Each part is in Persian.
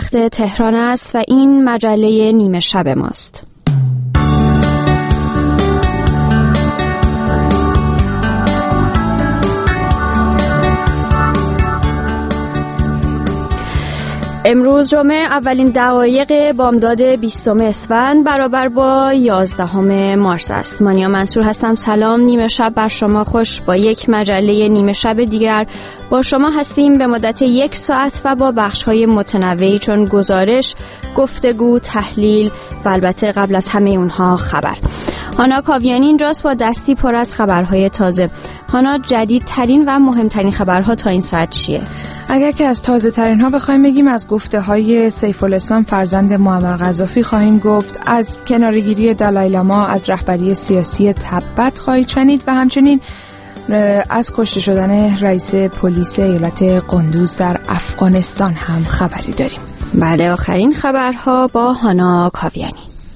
وقت تهران است و این مجله نیمه شب ماست. امروز جمعه اولین دقایق بامداد 20 اسفند برابر با 11 مارس است. مانیا منصور هستم. سلام، نیمه شب بر شما خوش. با یک مجله نیمه شب دیگر با شما هستیم به مدت 1 ساعت و با بخش‌های متنوعی چون گزارش، گفتگو، تحلیل و البته قبل از همه اونها خبر. هانا کاویانی اینجاست با دستی پر از خبرهای تازه. هانا، جدیدترین و مهمترین خبرها تا این ساعت چیه؟ اگر که از تازه ترین ها بخوایم بگیم، از گفته های سیف الاسلام فرزند معمر قذافی خواهیم گفت، از کناره‌گیری دالای لاما از رهبری سیاسی تبت خواهید شنید و همچنین از کشته شدن رئیس پلیس ایالت قندوز در افغانستان هم خبری داریم. بله، آخرین خبرها با هانا کاویانی.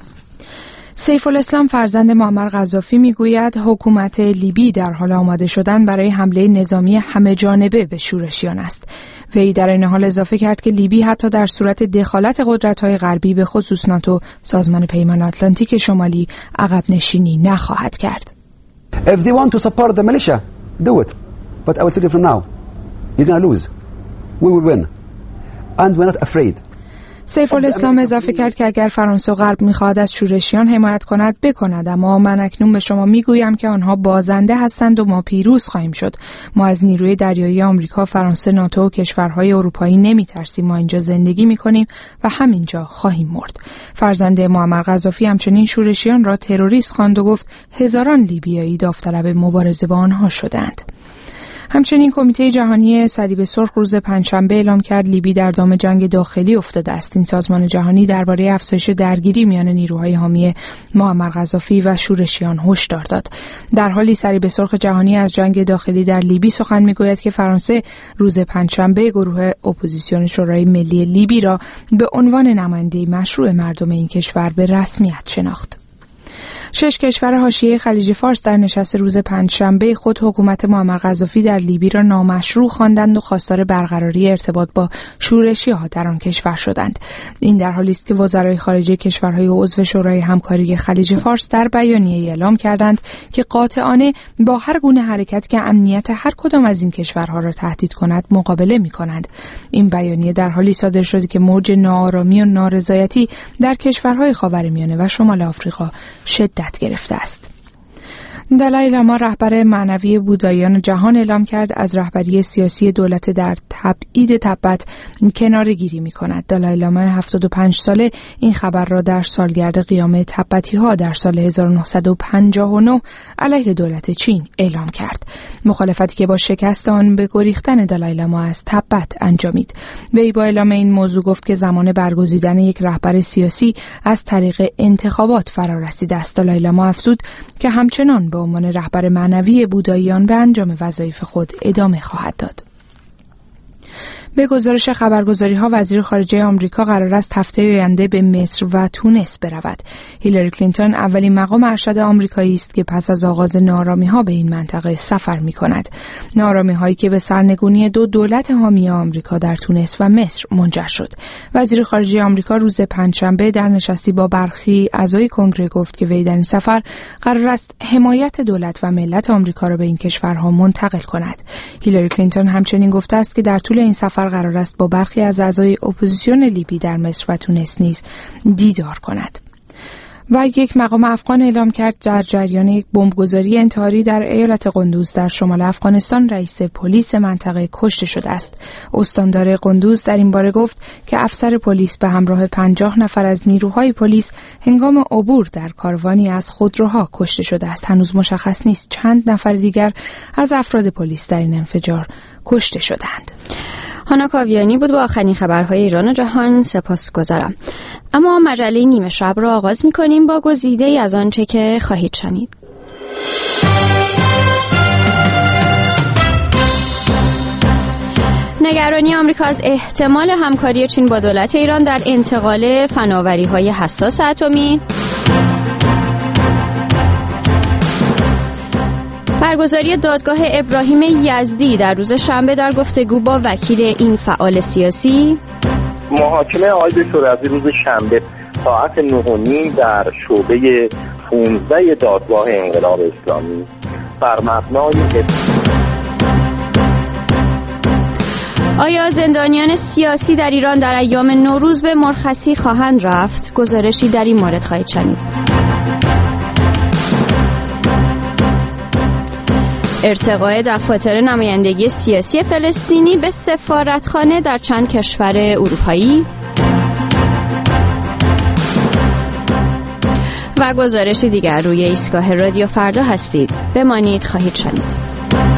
سیف الاسلام فرزند معمر قذافی میگوید حکومت لیبی در حال آماده شدن برای حمله نظامی همه جانبه به شورشیان است. وی در این حال اضافه کرد که لیبی حتی در صورت دخالت قدرت‌های غربی به خصوص ناتو، سازمان پیمان آتلانتیک شمالی، عقب نشینی نخواهد کرد. If they want to support the militia, do it. But I will tell you from now, you're going to lose. We will win. And we're not afraid. سیف الاسلام اضافه کرد که اگر فرانسه و غرب می‌خواهد از شورشیان حمایت کند بکند، اما من اکنون به شما میگویم که آنها بازنده هستند و ما پیروز خواهیم شد. ما از نیروی دریایی آمریکا، فرانسه، ناتو و کشورهای اروپایی نمی‌ترسیم. ما اینجا زندگی می‌کنیم و همینجا خواهیم مرد. فرزند معمر قذافی همچنین شورشیان را تروریست خواند و گفت هزاران لیبیایی داوطلب مبارزه با آنها شدند. همچنین کمیته جهانی صلیب سرخ روز پنجشنبه اعلام کرد لیبی در دام جنگ داخلی افتاده است. این سازمان جهانی درباره افزایش درگیری میان نیروهای حامی معمر قذافی و شورشیان هشدار داد. در حالی صلیب سرخ جهانی از جنگ داخلی در لیبی سخن میگوید که فرانسه روز پنجشنبه گروه اپوزیسیون شورای ملی لیبی را به عنوان نماینده مشروع مردم این کشور به رسمیت شناخت. 6 کشور حاشیه خلیج فارس در نشست روز پنجشنبه خود حکومت معمر قذافی در لیبی را نامشروع خواندند و خواستار برقراری ارتباط با شورشی‌ها در آن کشور شدند. این در حالی است که وزرای خارجه کشورهای عضو شورای همکاری خلیج فارس در بیانیه‌ای اعلام کردند که قاطعانه با هر گونه حرکت که امنیت هر کدام از این کشورها را تهدید کند مقابله می‌کنند. این بیانیه در حالی صادر شده که موج ناآرامی و نارضایتی در کشورهای خاورمیانه و شمال آفریقا شدت گرفته است. دالای لاما رهبر معنوی بودایان جهان اعلام کرد از رهبری سیاسی دولت در تبعید تبت کناره‌گیری می‌کند. دالای لاما 75 ساله این خبر را در سالگرد قیام تبتی‌ها در سال 1959 علیه دولت چین اعلام کرد. مخالفتی که با شکست آن به گریختن دالای لاما از تبت انجامید. وی با اعلام این موضوع گفت که زمان برگزیدن یک رهبر سیاسی از طریق انتخابات فرا رسیده است. دالای لاما افزود که همچنان به عنوان رهبر معنوی بوداییان به انجام وظایف خود ادامه خواهد داد. به گزارش خبرگزاری‌ها وزیر خارجه آمریکا قرار است هفته آینده به مصر و تونس برود. هیلاری کلینتون اولین مقام ارشد آمریکایی است که پس از آغاز ناآرامی‌ها به این منطقه سفر می‌کند. ناآرامی‌هایی که به سرنگونی 2 دولت حامی آمریکا در تونس و مصر منجر شد. وزیر خارجه آمریکا روز پنجشنبه در نشستی با برخی اعضای کنگره گفت که وی در این سفر قرار است حمایت دولت و ملت آمریکا را به این کشورها منتقل کند. هیلاری کلینتون همچنین گفته است که در طول این سفر قرار است با برخی از اعضای اپوزیسیون لیبی در مصر و تونس نیز دیدار کند. و یک مقام افغان اعلام کرد در جریان یک بمبگذاری انتحاری در ایالت قندوز در شمال افغانستان رئیس پلیس منطقه کشته شده است. استاندار قندوز در این باره گفت که افسر پلیس به همراه 50 نفر از نیروهای پلیس هنگام عبور در کاروانی از خودروها کشته شده است. هنوز مشخص نیست چند نفر دیگر از افراد پلیس در این انفجار کشته شدند. هانا کاویانی بود با آخرین خبرهای ایران و جهان. سپاسگزارم. اما مجله نیمه شب را آغاز می‌کنیم با گزیده‌ای از آنچه که خواهید شنید. نگرانی آمریکا از احتمال همکاری چین با دولت ایران در انتقال فناوری‌های حساس اتمی، برگزاری دادگاه ابراهیم یزدی در روز شنبه در گفتگو با وکیل این فعال سیاسی، محاکمه آقای دکتر رضوی روز شنبه ساعت 9:30 در شعبه 15 دادگاه انقلاب اسلامی بر مبنای آیا زندانیان سیاسی در ایران در ایام نوروز به مرخصی خواهند رفت؟ گزارشی در این مورد خواهید شنید. ارتقای دفاتر نمایندگی سیاسی فلسطینی به سفارتخانه در چند کشور اروپایی و گزارشی دیگر روی ایستگاه رادیو فردا هستید. بمانید، خواهید شنید.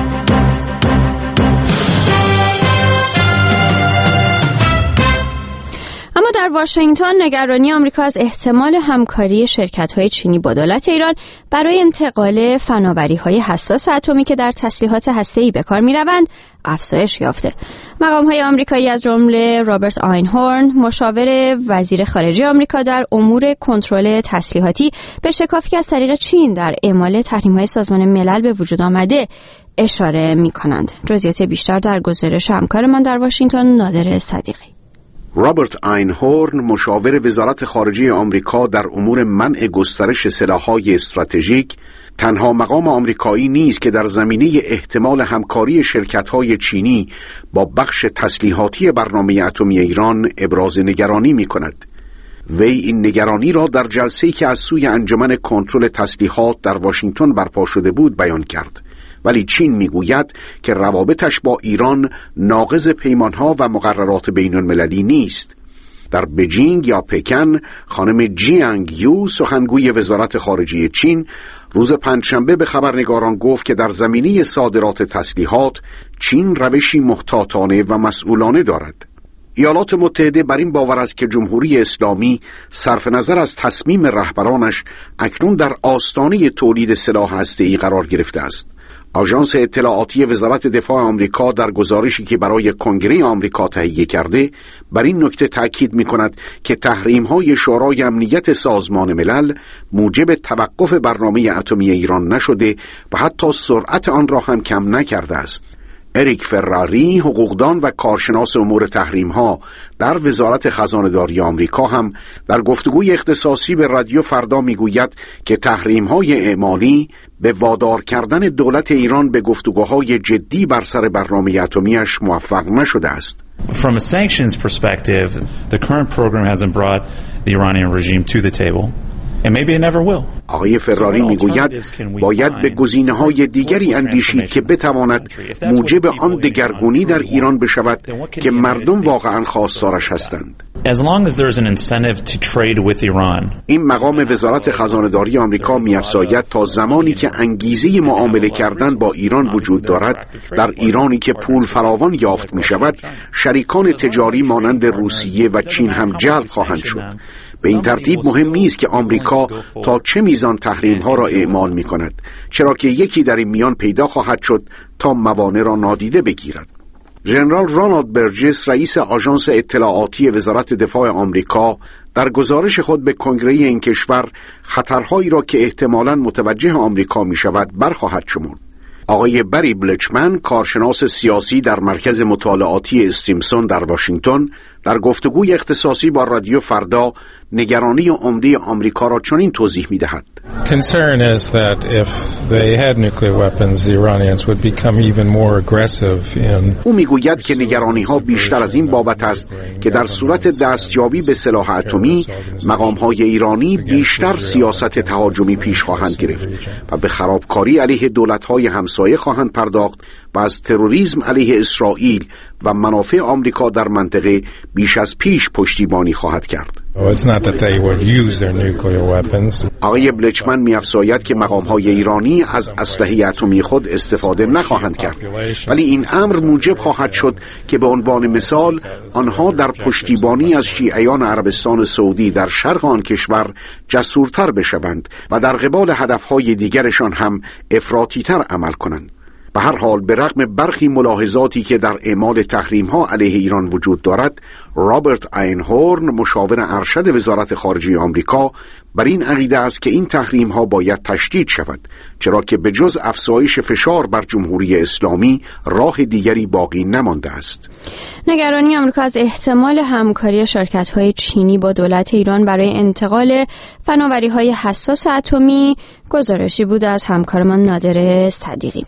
اما در واشنگتن نگرانی آمریکا از احتمال همکاری شرکت‌های چینی با دولت ایران برای انتقال فناوری‌های حساس اتمی که در تسلیحات هسته‌ای به کار می‌روند افزایش یافته. مقام‌های آمریکایی از جمله رابرت آینهورن، مشاور وزیر خارجه آمریکا در امور کنترل تسلیحاتی، به شکافی که از طریق چین در اعمال تحریم‌های سازمان ملل به وجود آمده اشاره می‌کنند. جزئیات بیشتر در گزارش همکارمان در واشنگتن نادر صدیقی. رابرت آینهورن، مشاور وزارت خارجه آمریکا در امور منع گسترش سلاح‌های استراتژیک، تنها مقام آمریکایی نیست که در زمینه احتمال همکاری شرکت‌های چینی با بخش تسلیحاتی برنامه اتمی ایران ابراز نگرانی می‌کند. وی این نگرانی را در جلسه‌ای که از سوی انجمن کنترل تسلیحات در واشنگتن برپا شده بود بیان کرد. ولی چین میگوید که روابطش با ایران ناقض پیمانها و مقررات بین المللی نیست. در بجینگ یا پکن، خانم جیانگ یو، سخنگوی وزارت خارجه چین، روز پنجشنبه به خبرنگاران گفت که در زمینه صادرات تسلیحات چین روشی محتاطانه و مسئولانه دارد. ایالات متحده بر این باور است که جمهوری اسلامی صرف نظر از تصمیم رهبرانش اکنون در آستانه تولید سلاح هسته‌ای قرار گرفته است. آژانس اطلاعاتی وزارت دفاع آمریکا در گزارشی که برای کنگره آمریکا تهیه کرده بر این نکته تأکید می‌کند که تحریم‌های شورای امنیت سازمان ملل موجب توقف برنامه اتمی ایران نشده و حتی سرعت آن را هم کم نکرده است. اریک فراری، حقوقدان و کارشناس امور تحریم‌ها در وزارت خزانه‌داری آمریکا، هم در گفتگوی اختصاصی به رادیو فردا میگوید که تحریم‌های اعمالی به وادار کردن دولت ایران به گفتگوهای جدی بر سر برنامه اتمی‌اش موفق نشده است. From a sanctions perspective, the current program hasn't brought the Iranian regime to the table. And maybe it never will. آقای فراری میگوید باید به گزینه‌های دیگری اندیشید که بتواند موجب آن دگرگونی در ایران بشود که مردم واقعاً خواستارش هستند. As long as there is an incentive to trade with Iran. این مقام وزارت خزانه‌داری آمریکا می‌افزاید تا زمانی که انگیزه معامله کردن با ایران وجود دارد، در ایرانی که پول فراوان یافت می‌شود، شریکان تجاری مانند روسیه و چین هم جلب خواهند شد. به این ترتیب مهم نیست که آمریکا تا چه میزان تحریم‌ها را اعمال می‌کند، چرا که یکی در این میان پیدا خواهد شد تا موانع را نادیده بگیرد. ژنرال رونالد برجس، رئیس آژانس اطلاعاتی وزارت دفاع آمریکا، در گزارش خود به کنگره این کشور خطرهایی را که احتمالاً متوجه آمریکا می‌شود برخواهد شمرد. آقای بری بلچمن، کارشناس سیاسی در مرکز مطالعاتی استیمسون در واشنگتن، در گفتگوی اختصاصی با رادیو فردا نگرانی عمده آمریکا را چنین توضیح می‌دهد. Concern is that if they had nuclear weapons, the Iranians would become even more aggressive in. او میگوید که نگرانی‌ها بیشتر از این بابت است که در صورت دستیابی به سلاح اتمی، مقام‌های ایرانی بیشتر سیاست تهاجمی پیش خواهند گرفت و به خرابکاری علیه دولت‌های همسایه خواهند پرداخت و از تروریسم علیه اسرائیل و منافع آمریکا در منطقه بیش از پیش پشتیبانی خواهد کرد. آقای بلچمن می‌افزاید که مقام‌های ایرانی از اسلحه اتمی خود استفاده نخواهند کرد، ولی این امر موجب خواهد شد که به عنوان مثال آنها در پشتیبانی از شیعیان عربستان سعودی در شرق آن کشور جسورتر بشوند و در قبال هدف‌های دیگرشان هم افراطی‌تر عمل کنند. به هر حال به رغم برخی ملاحظاتی که در اعمال تحریم‌ها علیه ایران وجود دارد، رابرت اینهورن مشاور ارشد وزارت خارجه آمریکا بر این عقیده است که این تحریم‌ها باید تشدید شود، چرا که به جز افزایش فشار بر جمهوری اسلامی راه دیگری باقی نمانده است. نگرانی آمریکا از احتمال همکاری شرکت‌های چینی با دولت ایران برای انتقال فناوری‌های حساس اتمی گزارشی بود از همکارمان نادر صدیقی.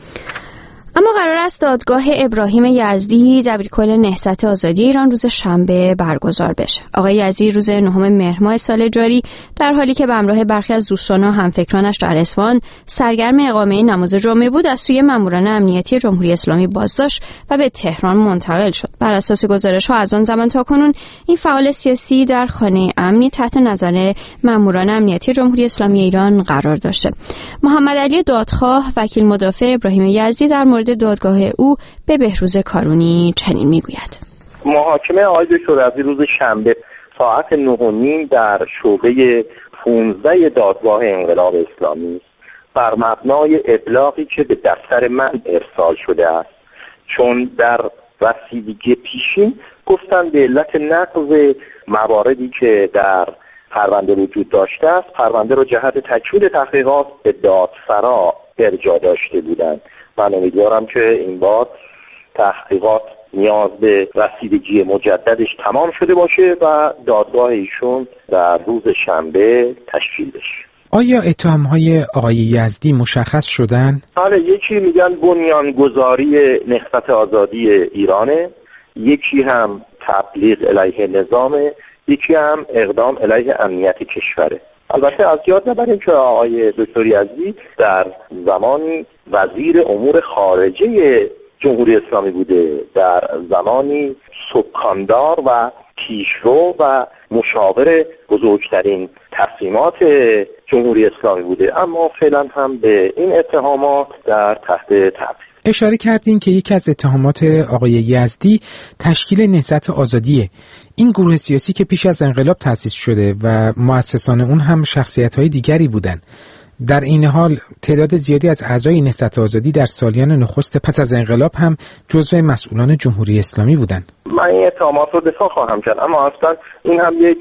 اما قرار است دادگاه ابراهیم یزدی دبیرکل نهضت آزادی ایران روز شنبه برگزار بشه. آقای یزدی روز 9 مهر ماه سال جاری در حالی که به همراه برخی از دوستان و همفکرانش در اصفهان سرگرم اقامه نماز جمعه بود از سوی ماموران امنیتی جمهوری اسلامی بازداشت و به تهران منتقل شد. بر اساس گزارش‌ها از آن زمان تا کنون این فعال سیاسی در خانه امنی تحت نظر ماموران امنیتی جمهوری اسلامی ایران قرار داشته. محمد علی دادخواه وکیل مدافع ابراهیم یزدی در مورد دادگاه او به بهروز کارونی چنین میگوید: محاکمه آقای دکتر یزدی روز شنبه ساعت 9:30 در شعبه 15 دادگاه انقلاب اسلامی بر مبنای ابلاغی که به دفتر من ارسال شده است، چون در رسیدگی پیشین گفتن به علت نقض مواردی که در پرونده وجود داشته است، پرونده را جهت تکمیل تحقیقات به دادسرا ارجاع داشته بودند. من امیدوارم که این بار تحقیقات نیاز به رسیدگی مجددش تمام شده باشه و دادگاه ایشون در روز شنبه تشکیل بشه. آیا اتهام‌های آقای یزدی مشخص شدن؟ آره، یکی میگن بنیانگذاری نهضت آزادی ایرانه، یکی هم تبلیغ علیه نظامه، یکی هم اقدام علیه امنیت کشوره. البته از یاد نبریم که آقای دکتر یزدی در زمانی وزیر امور خارجه جمهوری اسلامی بوده، در زمانی سکاندار و پیشرو و مشاور بزرگترین تصمیمات جمهوری اسلامی بوده، اما فعلا هم به این اتهامات در تحت تعقیب. اشاره کردین که یکی از اتهامات آقای یزدی تشکیل نهضت آزادیه. این گروه سیاسی که پیش از انقلاب تأسیس شده و مؤسسان اون هم شخصیت‌های دیگری بودن. در این حال تعداد زیادی از اعضای نهضت آزادی در سالیان نخست پس از انقلاب هم جزو مسئولان جمهوری اسلامی بودند. من این اتهامات رو دفاع خواهم کرد، اما اصلا این هم یک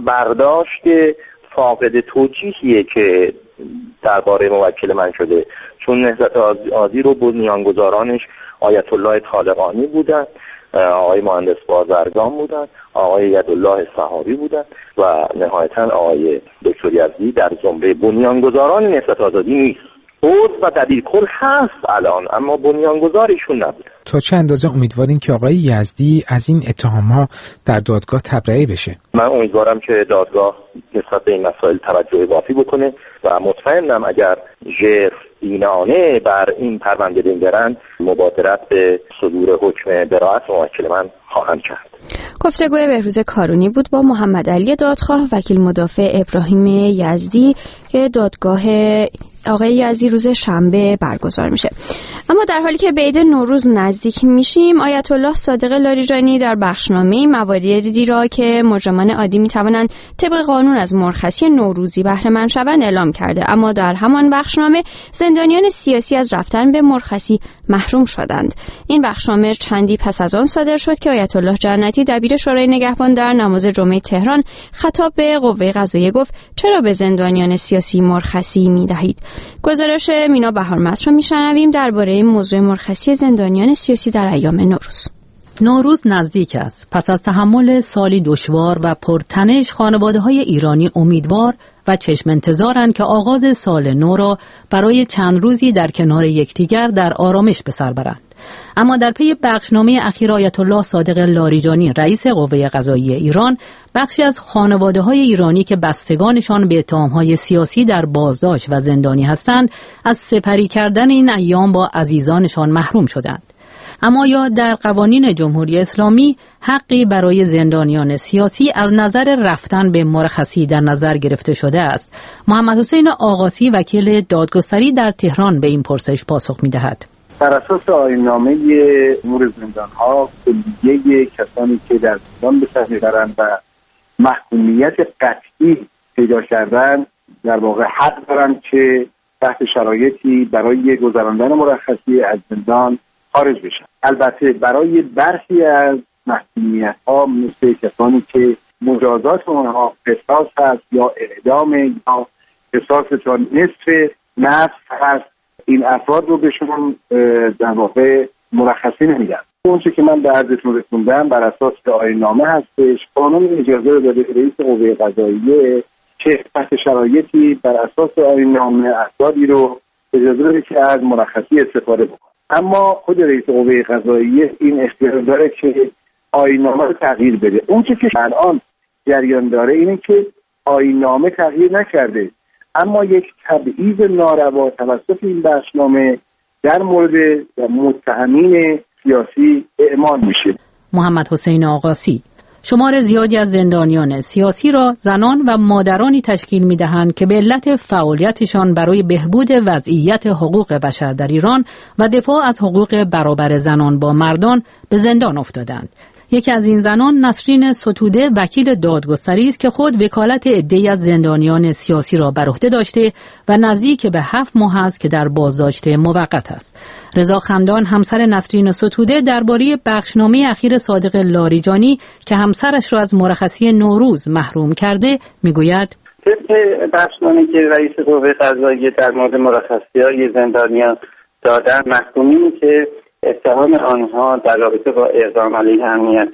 برداشت فاقد توجیهیه که درباره موکل من شده، چون نهضت آزادی رو بنیانگذارانش آیت الله طالقانی بودن، آقای مهندس بازرگان بودن، آقای یدالله صحابی بودن و نهایتا آقای دکتر یزدی در زمره بنیانگذاران نهضت آزادی نیست. عضو و دبیرکل هست الان، اما بنیانگذارشون نبود. تا چه اندازه امیدوارین که آقای یزدی از این اتهام‌ها در دادگاه تبرئه بشه؟ من امیدوارم که دادگاه نسبت به این مسائل توجه وافی بکنه و مطمئنم اگر ژرف بینانه بر این پرونده بنگرند مبادرت به صدور حکم براءت موکل من خواهند کرد. گفتگوی بهروز کارونی بود با محمد علی دادخواه وکیل مدافع ابراهیم یزدی که دادگاه آقای یزدی روز شنبه برگزار میشه. اما در حالی که به عید نوروز نزدیک میشیم، آیت الله صادق لاریجانی در بخشنامه مواردی را که مجرمان عادی میتوانند طبق قانون از مرخصی نوروزی بهره مند شوند اعلام کرده، اما در همان بخشنامه زندانیان سیاسی از رفتن به مرخصی محروم شدند. این بخشنامه چندی پس از آن صادر شد که آیت الله جنتی دبیر شورای نگهبان در نماز جمعه تهران خطاب به قوه قضاییه گفت چرا به زندانیان سیاسی مرخصی میدهید؟ گزارش مینا بهارمست رو میشنویم درباره موضوع مرخصی زندانیان سیاسی در ایام نوروز. نوروز نزدیک است. پس از تحمل سالی دشوار و پرتنش، خانواده‌های ایرانی امیدوار و چشم انتظارند که آغاز سال نو را برای چند روزی در کنار یکدیگر در آرامش به سر برند. اما در پی بخشنامه اخیر آیت الله صادق لاریجانی رئیس قوه قضاییه ایران، بخشی از خانواده‌های ایرانی که بستگانشان به اتهام‌های سیاسی در بازداشت و زندانی هستند، از سپری کردن این ایام با عزیزانشان محروم شدند. اما یا در قوانین جمهوری اسلامی حقی برای زندانیان سیاسی از نظر رفتن به مرخصی در نظر گرفته شده است؟ محمد حسین آقاسی وکیل دادگستری در تهران به این پرسش پاسخ می‌دهد. بر اساس آیین‌نامه امور زندان‌ها، کلیه کسانی که در زندان به سر می‌برند و محکومیت قطعی پیدا کردن در واقع حق دارند که تحت شرایطی برای گذراندن مرخصی از زندان خارج بشن. البته برای برخی از محکومیت‌ها مثل کسانی که مجازات اونها قصاص هست یا اعدام یا قصاص تا نصف نفس هست، این افراد رو بهشون در واقع مرخصی نمیدن. اونچه که من به عرضتون رسوندم بر اساس آیین‌نامه هستش. قانون اجازه رو داده رئیس قوه قضاییه که تحت شرایطی بر اساس آیین‌نامه افرادی رو اجازه بده که از مرخصی استفاده بکنه. اما خود رئیس قوه قضاییه این اختیار داره که آیین‌نامه رو تغییر بده. اونچه که الان جریان داره اینه که آیین‌نامه تغییر نکرده، اما یک تبعیض ناروا توسط این بخشنامه در مورد متهمین سیاسی اعمال میشه. محمد حسین آقاسی: شمار زیادی از زندانیان سیاسی را زنان و مادرانی تشکیل می‌دهند که به علت فعالیتشان برای بهبود وضعیت حقوق بشر در ایران و دفاع از حقوق برابر زنان با مردان به زندان افتادند. یکی از این زنان نسرین ستوده وکیل دادگستری است که خود وکالت عده‌ای از زندانیان سیاسی را بر عهده داشته و نزدیک به 7 ماه است که در بازداشت موقت است. رضا خندان همسر نسرین ستوده درباره بخشنامه اخیر صادق لاریجانی که همسرش را از مرخصی نوروز محروم کرده میگوید: طبق بخشنامه‌ای که رئیس قوه قضاییه در مورد مرخصی‌های زندانیان دادن، محکومینی که اتهام آنها در رابطه با اقدام علیه امنیت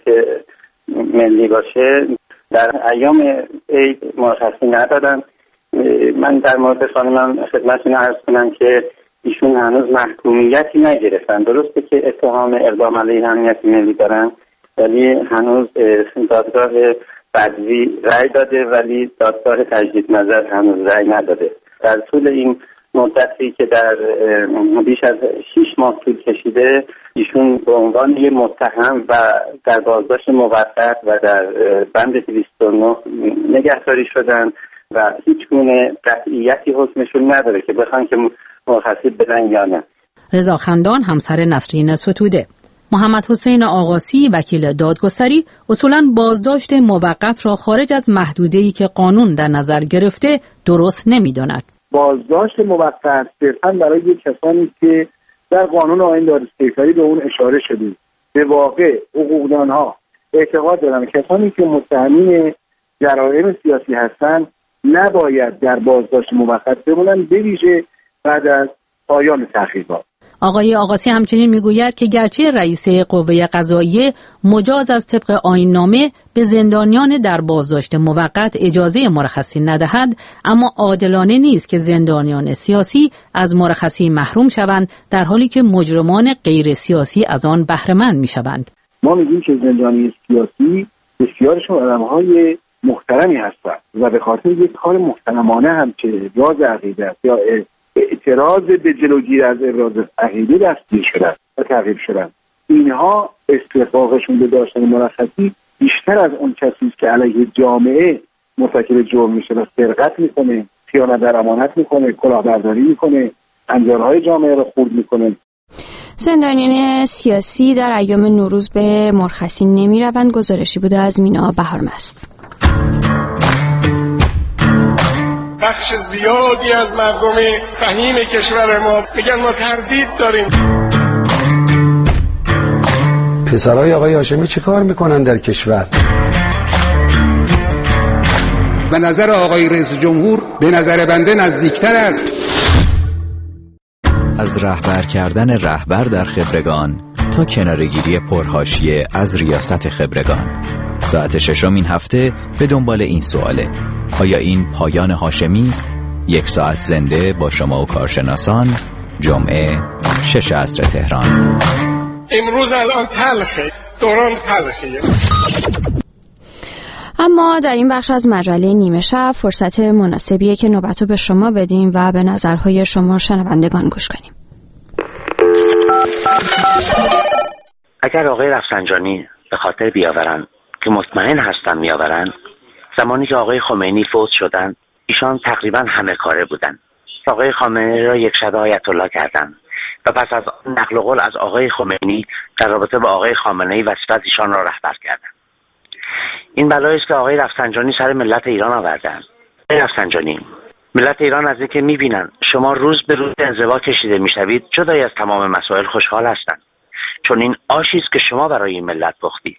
ملی باشه در ایام عید مرخصی ندادن. من در مورد خانمم خدمتتون عرض کنم که ایشون هنوز محکومیتی نگرفتن. درسته که اتهام اقدام علیه امنیت ملی دارن، ولی هنوز دادگاه بدوی رأی داده ولی دادگاه تجدید نظر هنوز رأی نداده. در طول این مدتی که در بیش از 6 ماه طول کشیده، ایشون به عنوان یک متهم و در بازداشت موقت و در بند 209 نگهداری شدن و هیچ گونه قطعیتی حکمشون نداره که بخوان که مرخصی بدن یا نه. رضا خندان همسر نسرین ستوده: محمد حسین آقاسی وکیل دادگستری اصولاً بازداشت موقت را خارج از محدوده‌ای که قانون در نظر گرفته درست نمی‌داند. بازداشت موقت صرفاً برای کسانی که در قانون آیین دادگستری به اون اشاره شده. به واقع حقوقدانها اعتقاد دارن کسانی که متهمین جرایم سیاسی هستند نباید در بازداشت موقت بمونن، به ویژه بعد از پایان تحقیقات. آقای آقاسی همچنین میگوید که گرچه رئیس قوه قضاییه مجاز از طبق آیین‌نامه به زندانیان در بازداشت موقت اجازه مرخصی ندهد، اما عادلانه نیست که زندانیان سیاسی از مرخصی محروم شوند در حالی که مجرمان غیر سیاسی از آن بهره مند میشوند. ما میگیم که زندانی سیاسی بسیارشون آدم‌های محترمی هستند و به خاطر یک کار محترمانه هم که ابراز عقیده است یا اعتراض به جلوگیری از ابراز عقیده دستگیر شدن و تعقیب شدن، اینها استحقاقشون به داشتن مرخصی بیشتر از اون کسی است که علیه جامعه مرتکب جرم میشه و سرقت میکنه، خیانت در امانت میکنه، کلاهبرداری میکنه، انجارهای جامعه رو خورد میکنه. زندانیان سیاسی در ایام نوروز به مرخصی نمیروند. گزارشی بوده از مینا بهارمست. بخش زیادی از مردم فهیم کشور ما میگن ما تردید داریم. پسرای آقای هاشمی چه کار میکنن در کشور؟ به نظر آقای رئیس جمهور به نظر بنده نزدیکتر است. از رهبر کردن رهبر در خبرگان تا کنارگیری پرحاشیه از ریاست خبرگان. ساعت 6 این هفته به دنبال این سواله: آیا این پایان هاشمی است؟ 1 ساعت زنده با شما و کارشناسان، جمعه 6 عصر تهران. امروز الان تلخه، دوران تلخیه. اما در این بخش از مجله نیمه شب فرصت مناسبیه که نوبتو به شما بدیم و به نظرهای شما شنوندگان گوش کنیم. اگر آقای رفسنجانی به خاطر بیاورن که مطمئن هستن میآورن، زمانی که آقای خمینی فوت شدن ایشان تقریبا همه کاره بودن. آقای خامنه‌ای را یک شبه آیت الله کردند و پس از نقل قول از آقای خمینی در رابطه با آقای خامنه‌ای وظیفه ایشان را رهبر کردند. این بلایی است که آقای رفسنجانی سر ملت ایران آوردند. آقای رفسنجانی، ملت ایران از اینکه می‌بینن شما روز به روز انزوا کشیده میشوید جدای از تمام مسائل خوشحال هستند، چون این آشی است که شما برای این ملت پختید.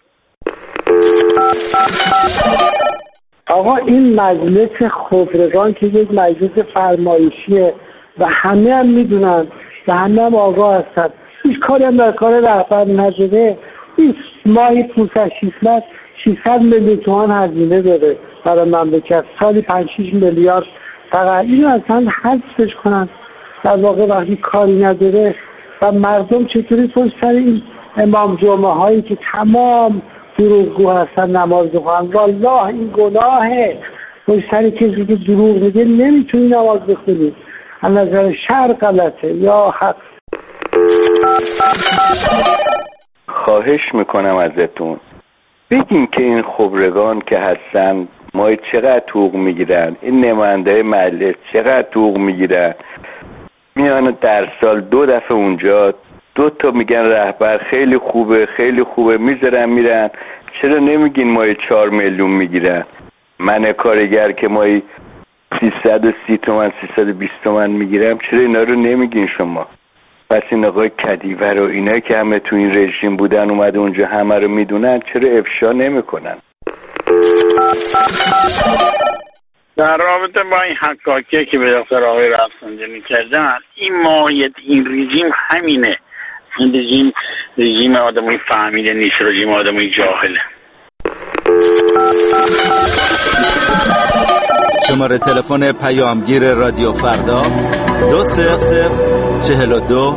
آقا این مجلس خبرگان که یک مجلس فرمایشیه و همه هم میدونن و همه هم آگاه هستن، هیچ کاری هم در کار رهبر نشده. این ماهی 600 میلیون تومان هزینه داره برای مملکت، سالی 5-6 میلیارد فقط. اینو اصلا حذفش کنن در واقع وقتی کاری نداره. و مردم چطوری پشت سر این امام جمعه هایی که تمام دروغگو هستن نماز بخونن؟ والله این گناهه. پشت سر کسی که دروغ میگه نمیتونی نماز بخونی، از نظر شرع غلطه یا حق. خواهش میکنم ازتون بگین که این خبرگان که هستن ما چقدر حقوق میگیرن، این نماینده مجلس چقدر حقوق میگیرن، میان در سال 2 دفعه اونجا 2 تا میگن رهبر خیلی خوبه میذارن میرن. چرا نمیگین ما 4 میلیون میگیرن؟ من کارگر که ما 330 تومن 320 تومن میگیرم، چرا اینا رو نمیگین شما؟ پس این آقای کدیور و اینا که همه تو این رژیم بودن اومده اونجا همه رو میدونن، چرا افشا نمیکنن؟ در رابطه با این حقاقی که به دکتر آقای رفسنجانی کردن، این ماهیت این رژیم همینه. این رژیم آدمای فهمیده نیست، رژیم آدمای جاهله. شماره تلفن پیامگیر رادیو فردا 2042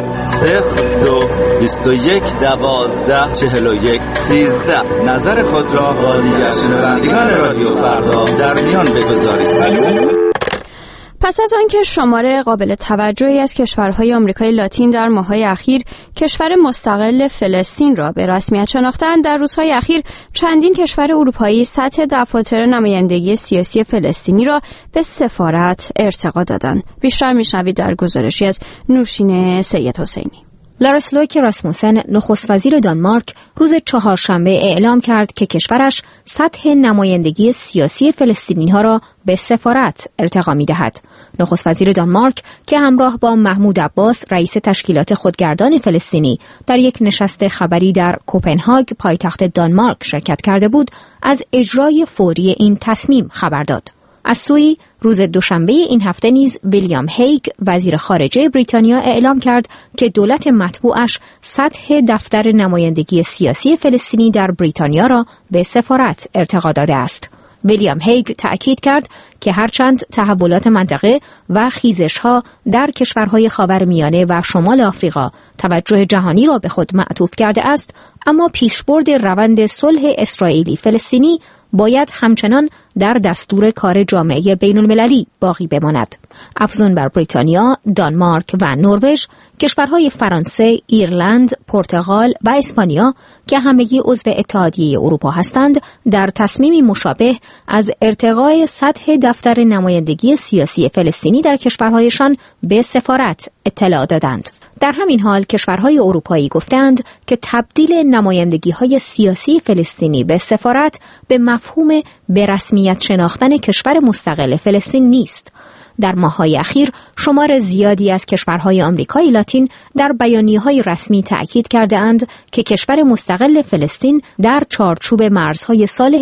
02 21 12 41 13. نظر خود را با دیگر شنوندگان رادیو فردا در میان بگذارید. پس از آنکه شمار قابل توجهی از کشورهای آمریکای لاتین در ماه‌های اخیر کشور مستقل فلسطین را به رسمیت شناختند، در روزهای اخیر چندین کشور اروپایی سطح دفاتر نمایندگی سیاسی فلسطینی را به سفارت ارتقا دادند. بیشتر میشنوید در گزارشی از نوشین سید حسینی. لاروس لویک راسموسن نخست وزیر دانمارک روز چهارشنبه اعلام کرد که کشورش سطح نمایندگی سیاسی فلسطینی‌ها را به سفارت ارتقا می‌دهد. نخست وزیر دانمارک که همراه با محمود عباس رئیس تشکیلات خودگردان فلسطینی در یک نشست خبری در کوپنهاگ پایتخت دانمارک شرکت کرده بود، از اجرای فوری این تصمیم خبر داد. از سوی روز دوشنبه این هفته نیز ویلیام هیگ وزیر خارجه بریتانیا اعلام کرد که دولت مطبوعش سطح دفتر نمایندگی سیاسی فلسطینی در بریتانیا را به سفارت ارتقا داده است. ویلیام هیگ تأکید کرد که هرچند تحولات منطقه و خیزش‌ها در کشورهای خاورمیانه و شمال آفریقا توجه جهانی را به خود معطوف کرده است، اما پیشبرد روند صلح اسرائیلی فلسطینی باید همچنان در دستور کار جامعه بین المللی باقی بماند. افزون بر بریتانیا، دانمارک و نروژ، کشورهای فرانسه، ایرلند، پرتغال و اسپانیا که همگی عضو اتحادیه اروپا هستند، در تصمیمی مشابه از ارتقای سطح دفتر نمایندگی سیاسی فلسطینی در کشورهایشان به سفارت اطلاع دادند. در همین حال کشورهای اروپایی گفتند که تبدیل نمایندگی‌های سیاسی فلسطینی به سفارت به مفهوم به رسمیت شناختن کشور مستقل فلسطین نیست. در ماه‌های اخیر شمار زیادی از کشورهای آمریکای لاتین در بیانیه‌های رسمی تأکید کرده‌اند که کشور مستقل فلسطین در چارچوب مرزهای سال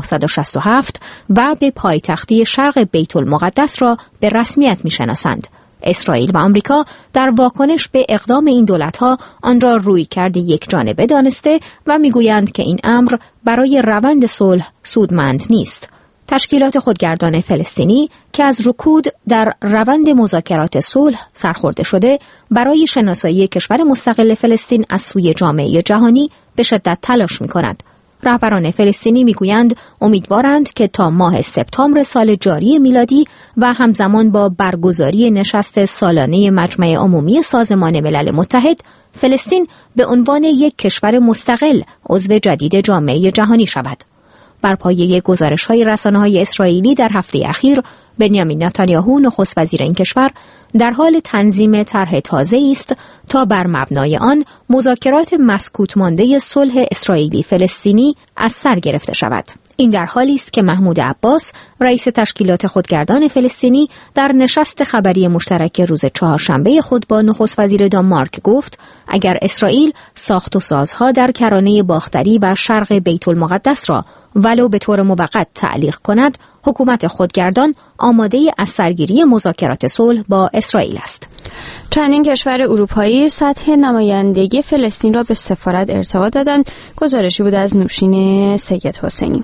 1967 و به پایتختی شرق بیت المقدس را به رسمیت می‌شناسند. اسرائیل و آمریکا در واکنش به اقدام این دولت‌ها آن را رویکرد یکجانبه دانسته و می‌گویند که این امر برای روند صلح سودمند نیست. تشکیلات خودگردان فلسطینی که از رکود در روند مذاکرات صلح سرخورده شده، برای شناسایی کشور مستقل فلسطین از سوی جامعه جهانی به شدت تلاش می‌کند. رهبران فلسطینی میگویند امیدوارند که تا ماه سپتامبر سال جاری میلادی و همزمان با برگزاری نشست سالانه مجمع عمومی سازمان ملل متحد، فلسطین به عنوان یک کشور مستقل عضو جدید جامعه جهانی شود. بر پایه گزارش‌های رسانه‌های اسرائیلی در هفته اخیر، بنیامین نتانیاهو نخست وزیر این کشور در حال تنظیم طرح تازه‌ای است تا بر مبنای آن مذاکرات مسکوت مانده صلح اسرائیلی فلسطینی از سر گرفته شود. این در حالی است که محمود عباس رئیس تشکیلات خودگردان فلسطینی در نشست خبری مشترک روز چهارشنبه خود با نخست وزیر دانمارک گفت اگر اسرائیل ساخت و سازها در کرانه باختری و شرق بیت المقدس را ولو به طور موقت تعلیق کند، حکومت خودگردان آماده از سرگیری مذاکرات صلح با اسرائیل است. چندین کشور اروپایی سطح نمایندگی فلسطین را به سفارت ارتقا دادند. گزارشی بود از نوشین سید حسینی.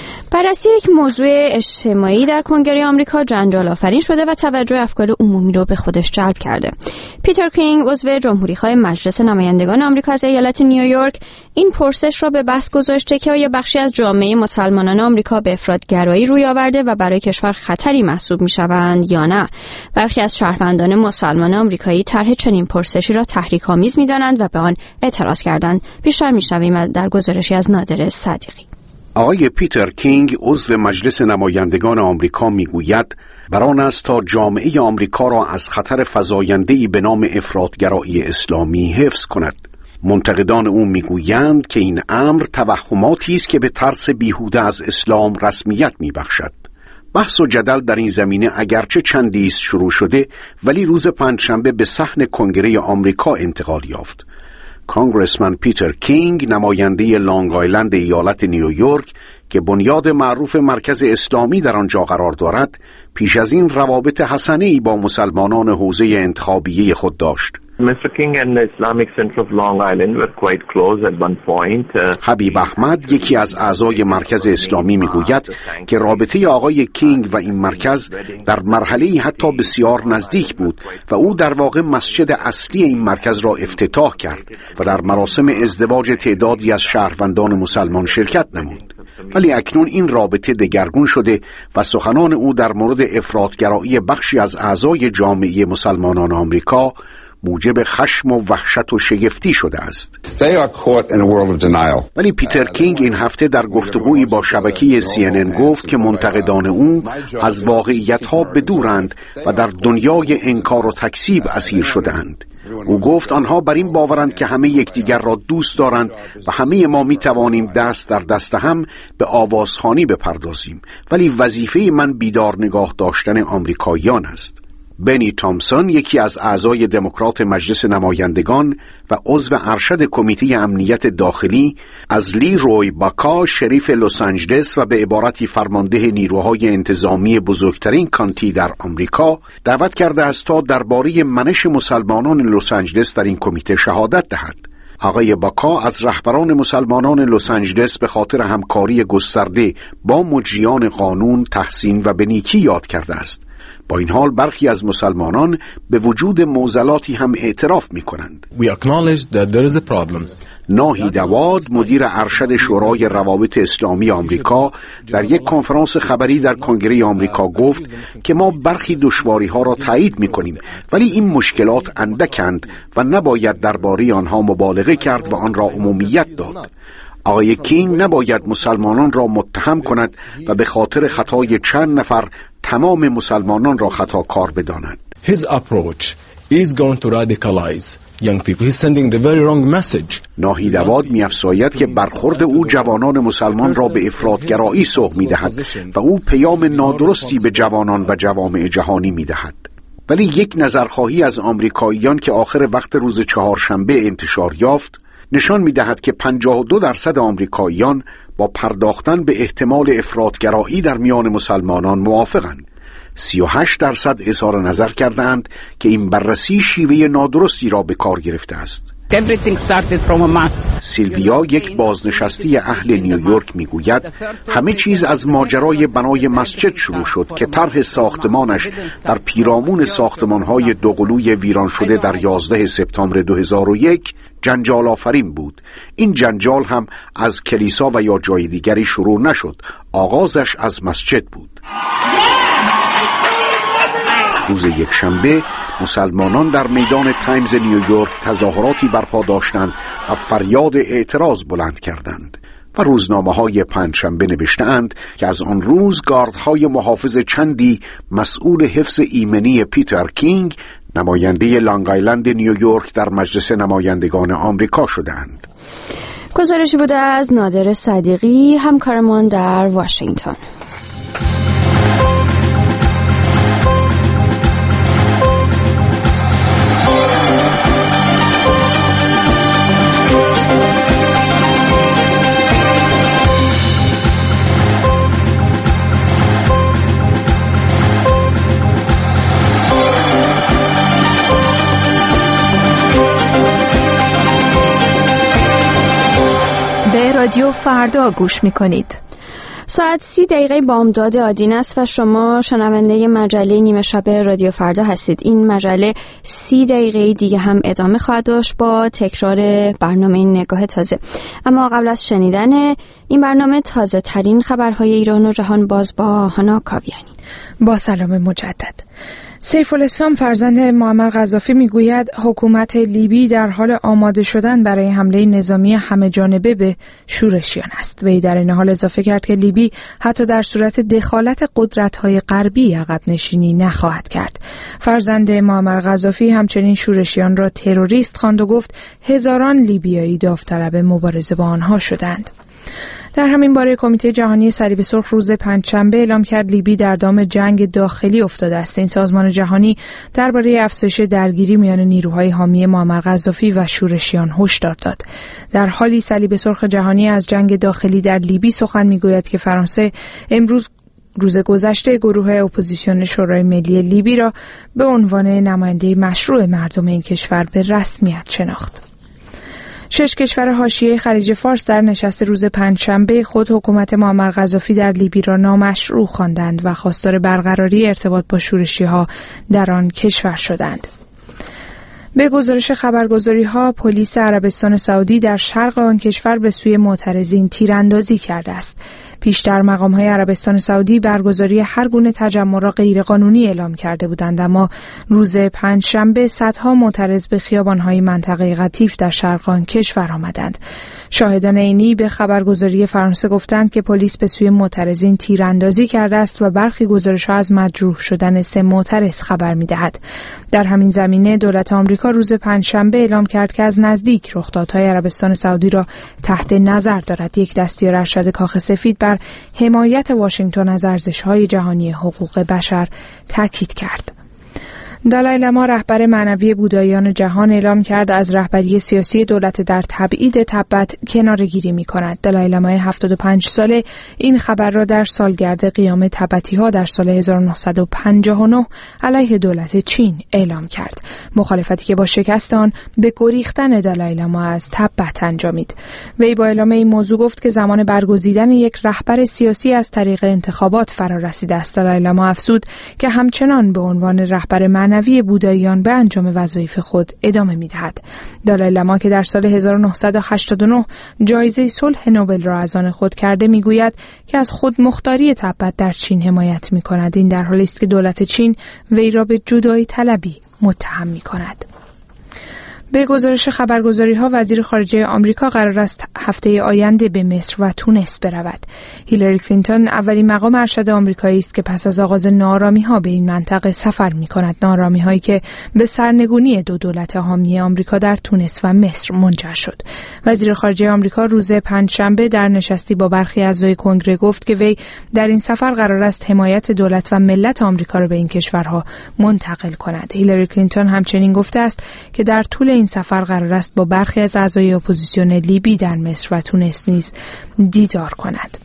بررسی یک موضوع اجتماعی در کنگره آمریکا جنجال آفرین شده و توجه افکار عمومی رو به خودش جلب کرده. پیتر کینگ، عضو جمهوریخواه مجلس نمایندگان آمریکا از ایالت نیویورک، این پرسش را به بحث گذاشته که آیا بخشی از جامعه مسلمانان آمریکا به افراط‌گرایی روی آورده و برای کشور خطری محسوب می‌شوند یا نه. برخی از شهروندان مسلمان آمریکایی طرح چنین پرسشی را تحریک‌آمیز می‌دانند و به آن اعتراض کردند. بیشتر می‌شنویم در گزارشی از نادر صدیقی. آقای پیتر کینگ، عضو مجلس نمایندگان آمریکا، میگوید بر آن است تا جامعه آمریکا را از خطر فزاینده‌ای به نام افراط‌گرایی اسلامی حفظ کند. منتقدان او میگویند که این امر توهماتی است که به ترس بیهوده از اسلام رسمیت میبخشد. بحث و جدل در این زمینه اگرچه چندی است شروع شده، ولی روز پنجشنبه به صحن کنگره آمریکا انتقال یافت. کانگرسمن پیتر کینگ، نماینده لانگ آیلند ایالت نیویورک که بنیاد معروف مرکز اسلامی در آنجا قرار دارد، پیش از این روابط حسنه‌ای با مسلمانان حوزه انتخابیه خود داشت. Mr. King and the Islamic Center of Long Island were quite close at one point. حبیب احمد، یکی از اعضای مرکز اسلامی، میگوید که رابطه آقای کینگ و این مرکز در مرحله‌ای حتی بسیار نزدیک بود و او در واقع مسجد اصلی این مرکز را افتتاح کرد و در مراسم ازدواج تعدادی از شهروندان مسلمان شرکت نمود. ولی اکنون این رابطه دگرگون شده و سخنان او در مورد افراط‌گرایی بخشی از اعضای جامعه مسلمانان آمریکا موجب خشم و وحشت و شگفتی شده است. ولی پیتر کینگ این هفته در گفتگویی با شبکه CNN گفت که منتقدان او از واقعیت‌ها بدورند و در دنیای انکار و تکذیب اسیر شده‌اند. او گفت آنها بر این باورند که همه یکدیگر را دوست دارند و همه ما می توانیم دست در دست هم به آوازخوانی بپردازیم، ولی وظیفه من بیدار نگاه داشتن آمریکاییان است. بنی تامسون، یکی از اعضای دموکرات مجلس نمایندگان و عضو ارشد کمیته امنیت داخلی، از لی روی باکا، شریف لس آنجلس و به عبارتی فرمانده نیروهای انتظامی بزرگترین کانتی در آمریکا، دعوت کرده است تا درباره منش مسلمانان لس آنجلس در این کمیته شهادت دهد. آقای باکا از رهبران مسلمانان لس آنجلس به خاطر همکاری گسترده با مجریان قانون، تحسین و به نیکی یاد کرده است. با این حال برخی از مسلمانان به وجود معضلاتی هم اعتراف می کنند. ناهید عواد، مدیر ارشد شورای روابط اسلامی آمریکا، در یک کنفرانس خبری در کنگره آمریکا گفت که ما برخی دشواری ها را تایید می کنیم، ولی این مشکلات اندکند و نباید درباره آنها مبالغه کرد و آن را عمومیت داد. آقای کینگ نباید مسلمانان را متهم کند و به خاطر خطای چند نفر تمام مسلمانان را خطاکار بداند. His approach is going to radicalize young people. He's sending the very wrong message. ناهید عواد می‌افزاید که برخورد او جوانان مسلمان را به افراط‌گرایی سوق می‌دهد و او پیام نادرستی به جوانان و جوامع جهانی می‌دهد. ولی یک نظرخواهی از آمریکاییان که آخر وقت روز چهارشنبه انتشار یافت نشان می‌دهد که 52% آمریکاییان با پرداختن به احتمال افراط‌گرایی در میان مسلمانان موافقند. 38% اظهار نظر کردند که این بررسی شیوه نادرستی را به کار گرفته است. سیلویا، یک بازنشسته اهل نیویورک، میگوید همه چیز از ماجرای بنای مسجد شروع شد که طرح ساختمانش در پیرامون ساختمان‌های دوقلوی ویران شده در 11 سپتامبر 2001 جنجال آفرین بود. این جنجال هم از کلیسا و یا جای دیگری شروع نشد، آغازش از مسجد بود. روز یکشنبه مسلمانان در میدان تایمز نیویورک تظاهراتی برپا داشتند و فریاد اعتراض بلند کردند و روزنامه‌های پنجشنبه نوشته‌اند که از آن روز گاردهای محافظ چندی مسئول حفظ ایمنی پیتر کینگ، نماینده لانگ آیلند نیویورک، در مجلس نمایندگان آمریکا شدند. گزارشی بوده از نادر صدیقی، همکارمان در واشنگتن. رادیو فردا گوش می‌کنید. ساعت 30 بامداد آدین است و شما شنونده مجله نیمه شب رادیو فردا هستید. این مجله 30 دیگه هم ادامه خواهد داشت با تکرار برنامه نگاه تازه. اما قبل از شنیدن این برنامه تازه ترین خبرهای ایران و جهان باز با هانا کاویانی. با سلام مجدد. سیف الاسلام فرزند معمر قذافی میگوید حکومت لیبی در حال آماده شدن برای حمله نظامی همه جانبه به شورشیان است. وی در این حال اضافه کرد که لیبی حتی در صورت دخالت قدرت‌های غربی عقب نشینی نخواهد کرد. فرزند معمر قذافی همچنین شورشیان را تروریست خواند و گفت هزاران لیبیایی داوطلب مبارزه با آنها شدند. در همین باره کمیته جهانی صلیب سرخ روز پنجشنبه اعلام کرد لیبی در دام جنگ داخلی افتاده است. این سازمان جهانی درباره افزایش درگیری میان نیروهای حامی معمر قذافی و شورشیان هشدار داد. در حالی صلیب سرخ جهانی از جنگ داخلی در لیبی سخن میگوید که فرانسه امروز روز گذشته گروه اپوزیسیون شورای ملی لیبی را به عنوان نماینده مشروع مردم این کشور به رسمیت شناخت. 6 کشور حاشیه خلیج فارس در نشست روز پنجشنبه خود حکومت معمر قذافی در لیبی را نامشروع خواندند و خواستار برقراری ارتباط با شورشی‌ها در آن کشور شدند. به گزارش خبرگزاری‌ها پلیس عربستان سعودی در شرق آن کشور به سوی معترضین تیراندازی کرده است. پیشتر مقام‌های عربستان سعودی برگزاری هر گونه تجمع را غیرقانونی اعلام کرده بودند، اما روز پنجشنبه صدها معترض به خیابان‌های منطقه قطیف در شرق آن کشور آمدند. شاهدان عینی به خبرگزاری فرانسه گفتند که پلیس به سوی معترضین تیراندازی کرده است و برخی گزارش‌ها از مجروح شدن 3 معترض خبر می‌دهد. در همین زمینه دولت آمریکا روز پنجشنبه اعلام کرد که از نزدیک رخدادهای عربستان سعودی را تحت نظر دارد. یک دستیار ارشد کاخ سفید بر حمایت واشنگتن از ارزش‌های جهانی حقوق بشر تاکید کرد. دالای لاما رهبر معنوی بوداییان جهان اعلام کرد از رهبری سیاسی دولت در تبعید تبت کناره‌گیری می‌کند. دالای لاما 75 ساله این خبر را در سالگرد قیام تبتی‌ها در سال 1959 علیه دولت چین اعلام کرد. مخالفتی که با شکست آن به گریختن دالای لاما از تبت انجامید. وی با اعلام این موضوع گفت که زمان برگزیدن یک رهبر سیاسی از طریق انتخابات فرا رسیده است. دالای لاما افزود که همچنان به عنوان رهبر معنوی بوداییان به انجام وظایف خود ادامه می‌دهد. دالای لاما که در سال 1989 جایزه صلح نوبل را از آن خود کرده میگوید که از خود مختاری تبت در چین حمایت می‌کند. این در حالی است که دولت چین وی را به جدایی طلبی متهم می‌کند. به گزارش خبرگزاری‌ها وزیر خارجه آمریکا قرار است هفته آینده به مصر و تونس برود. هیلاری کلینتون اولین مقام ارشد آمریکایی است که پس از آغاز ناآرامی‌ها به این منطقه سفر می‌کند. ناآرامی‌هایی که به سرنگونی 2 دولت حامی آمریکا در تونس و مصر منجر شد. وزیر خارجه آمریکا روز پنجشنبه در نشستی با برخی اعضای کنگره گفت که وی در این سفر قرار است حمایت دولت و ملت آمریکا را به این کشورها منتقل کند. هیلاری کلینتون همچنین گفته است که در طول این سفر قرار است با برخی از اعضای اپوزیسیون لیبی در مصر و تونس نیز دیدار کند.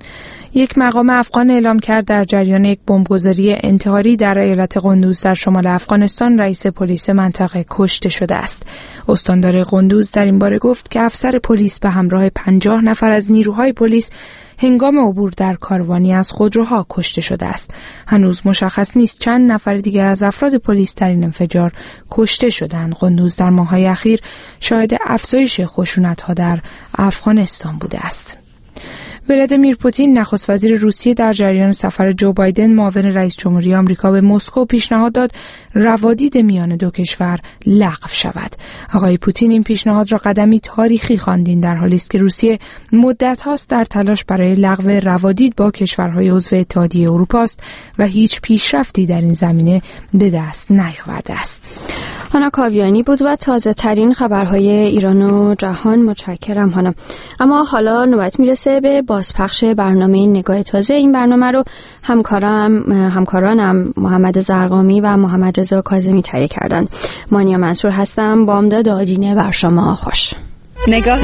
یک مقام افغان اعلام کرد در جریان یک بمبگذاری انتحاری در ایالت قندوز در شمال افغانستان رئیس پلیس منطقه کشته شده است. استاندار قندوز در این باره گفت که افسر پلیس به همراه 50 نفر از نیروهای پلیس هنگام عبور در کاروانی از خودروها کشته شده است. هنوز مشخص نیست چند نفر دیگر از افراد پلیس در این انفجار کشته شدند. قندوز در ماه‌های اخیر شاهد افزایش خشونت‌ها در افغانستان بوده است. ولادیمیر پوتین نخست وزیر روسیه در جریان سفر جو بایدن معاون رئیس جمهوری آمریکا به مسکو پیشنهاد داد روادید میان 2 کشور لغو شود. آقای پوتین این پیشنهاد را قدمی تاریخی خواندند در حالی است که روسیه مدت هاست در تلاش برای لغو روادید با کشورهای عضو اتحادیه اروپا است و هیچ پیشرفتی در این زمینه به دست نیاورده است. هانا کاویانی بود و تازه ترین خبرهای ایران و جهان. متشکرم هانا. اما حالا نوبت میرسه به بازپخش برنامه نگاه تازه. این برنامه رو همکارانم محمد زرقامی و محمد رضا کاظمی تهیه کردن. مانیا منصور هستم. بامداد آدینه بر شما خوش. نگاه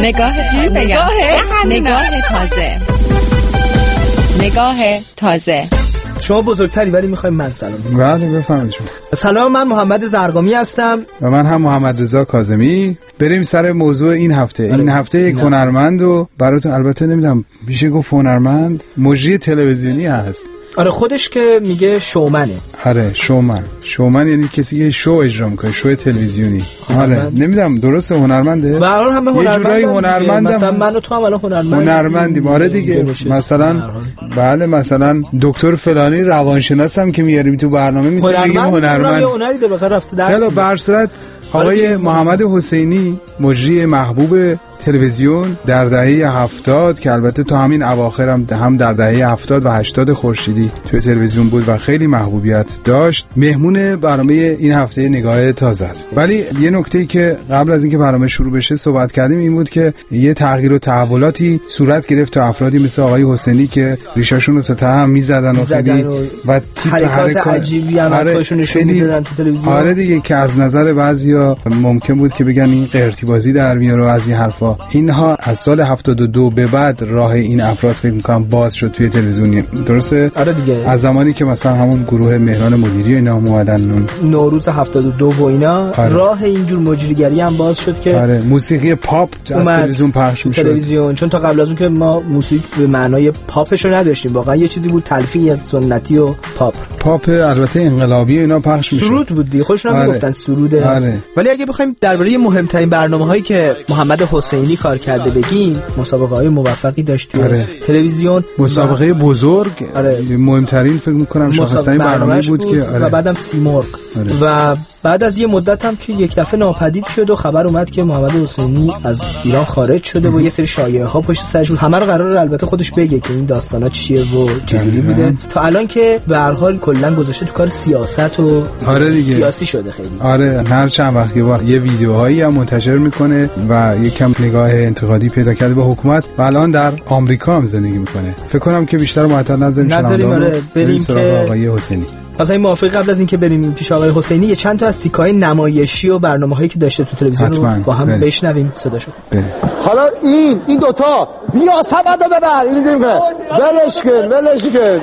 تازه. شما بزرگتری ولی میخوایم من سلام بگم. بله بفرمایید. سلام، من محمد زرقامی هستم و من هم محمد رضا کاظمی. بریم سر موضوع این هفته. این هفته یک هنرمند و براتون، البته نمیدونم میشه گفت هنرمند، مجری تلویزیونی هست. آره خودش که میگه شومنه. آره شومن یعنی کسی که شو اجرا میکنه، شو تلویزیونی. آره نمیدونم درسته هنرمنده؟ به هر حال همه هنرمندن. مثلا من و تو هم الان هنرمندیم. آره دیگه. مثلا بله مثلا دکتر فلانی روانشناسم که میاریم تو برنامه میتونیم بگیم هنرمند. هنری به بخاطر رفته درس. حالا به هر صورت آقای محمد حسینی مجری محبوب تلویزیون در دهه 70 که البته تا همین اواخر هم در دهه 70 و 80 خورشیدی توی تلویزیون بود و خیلی محبوبیت داشت، مهمون برنامه این هفته نگاه تازه است. ولی یه نکته‌ای که قبل از اینکه برنامه شروع بشه صحبت کردیم این بود که یه تغییر و تحولاتی صورت گرفت تا افرادی مثل آقای حسینی که ریشاشون رو تا ته هم می‌زدن و خیلی و تیپ حرکات عجیبی هم از خودشون نشون میدادن تو تلویزیون. آره دیگه، که از نظر بعضیا ممکن بود که بگن این قرتی بازی در میاره و از این حرفا. اینها از سال 72 به بعد راه این افراد فکر می‌کنم باز شد توی تلویزیون. درسته؟ آره دیگه. از زمانی که مثلا همون گروه مهران مدیری اینا اومدن نوروز 72 و اینا، آره. راه اینجور مجریگری هم باز شد که آره موسیقی پاپ از تلویزیون پخش می‌شد. تلویزیون، چون تا قبل از اون که ما موسیقی به معنای پاپش رو نداشتیم، واقعا یه چیزی بود تلفیقی از سنتی و پاپ البته انقلابی اینا پخش می‌شد. سرود بود دیگه، خودشون هم میگفتن سروده. آره. ولی اگه بخوایم درباره مهمترین برنامه‌هایی که محمد حسینی کار کرده بگیم، مسابقه‌های موفقی داشت توی تلویزیون، مسابقه بزرگ. مهمترین فکر می‌کنم شاخص‌ترین برنامه بود که و بعدم سیمرغ. و بعد از یه مدت هم که یک دفعه ناپدید شد و خبر اومد که محمد حسینی از ایران خارج شده و یه سری شایعه‌ها پشت سرش، همه رو قراره البته خودش بگه که این داستانا چیه و چجوری بوده، تا الان که به هر حال کلا گذاشته تو کار سیاست و سیاسی شده خیلی. آره هر چند وقت یه بار یه ویدیوهایی هم منتشر میکنه و یکم نگاه انتقادی پیدا کرده به حکومت و الان در آمریکا هم زندگی میکنه. فکر کنم که بیشتر معطل نذاریم بریم که آقای حسینی. پس این موافقی قبل از اینکه بریم پیش آقای حسینی یه چند تا از تیکای نمایشی و برنامه‌هایی که داشته تو تلویزیون رو با هم بشنویم صداشو. حالا این دوتا بیا سبدو ببر، این دیدیم که ولش کن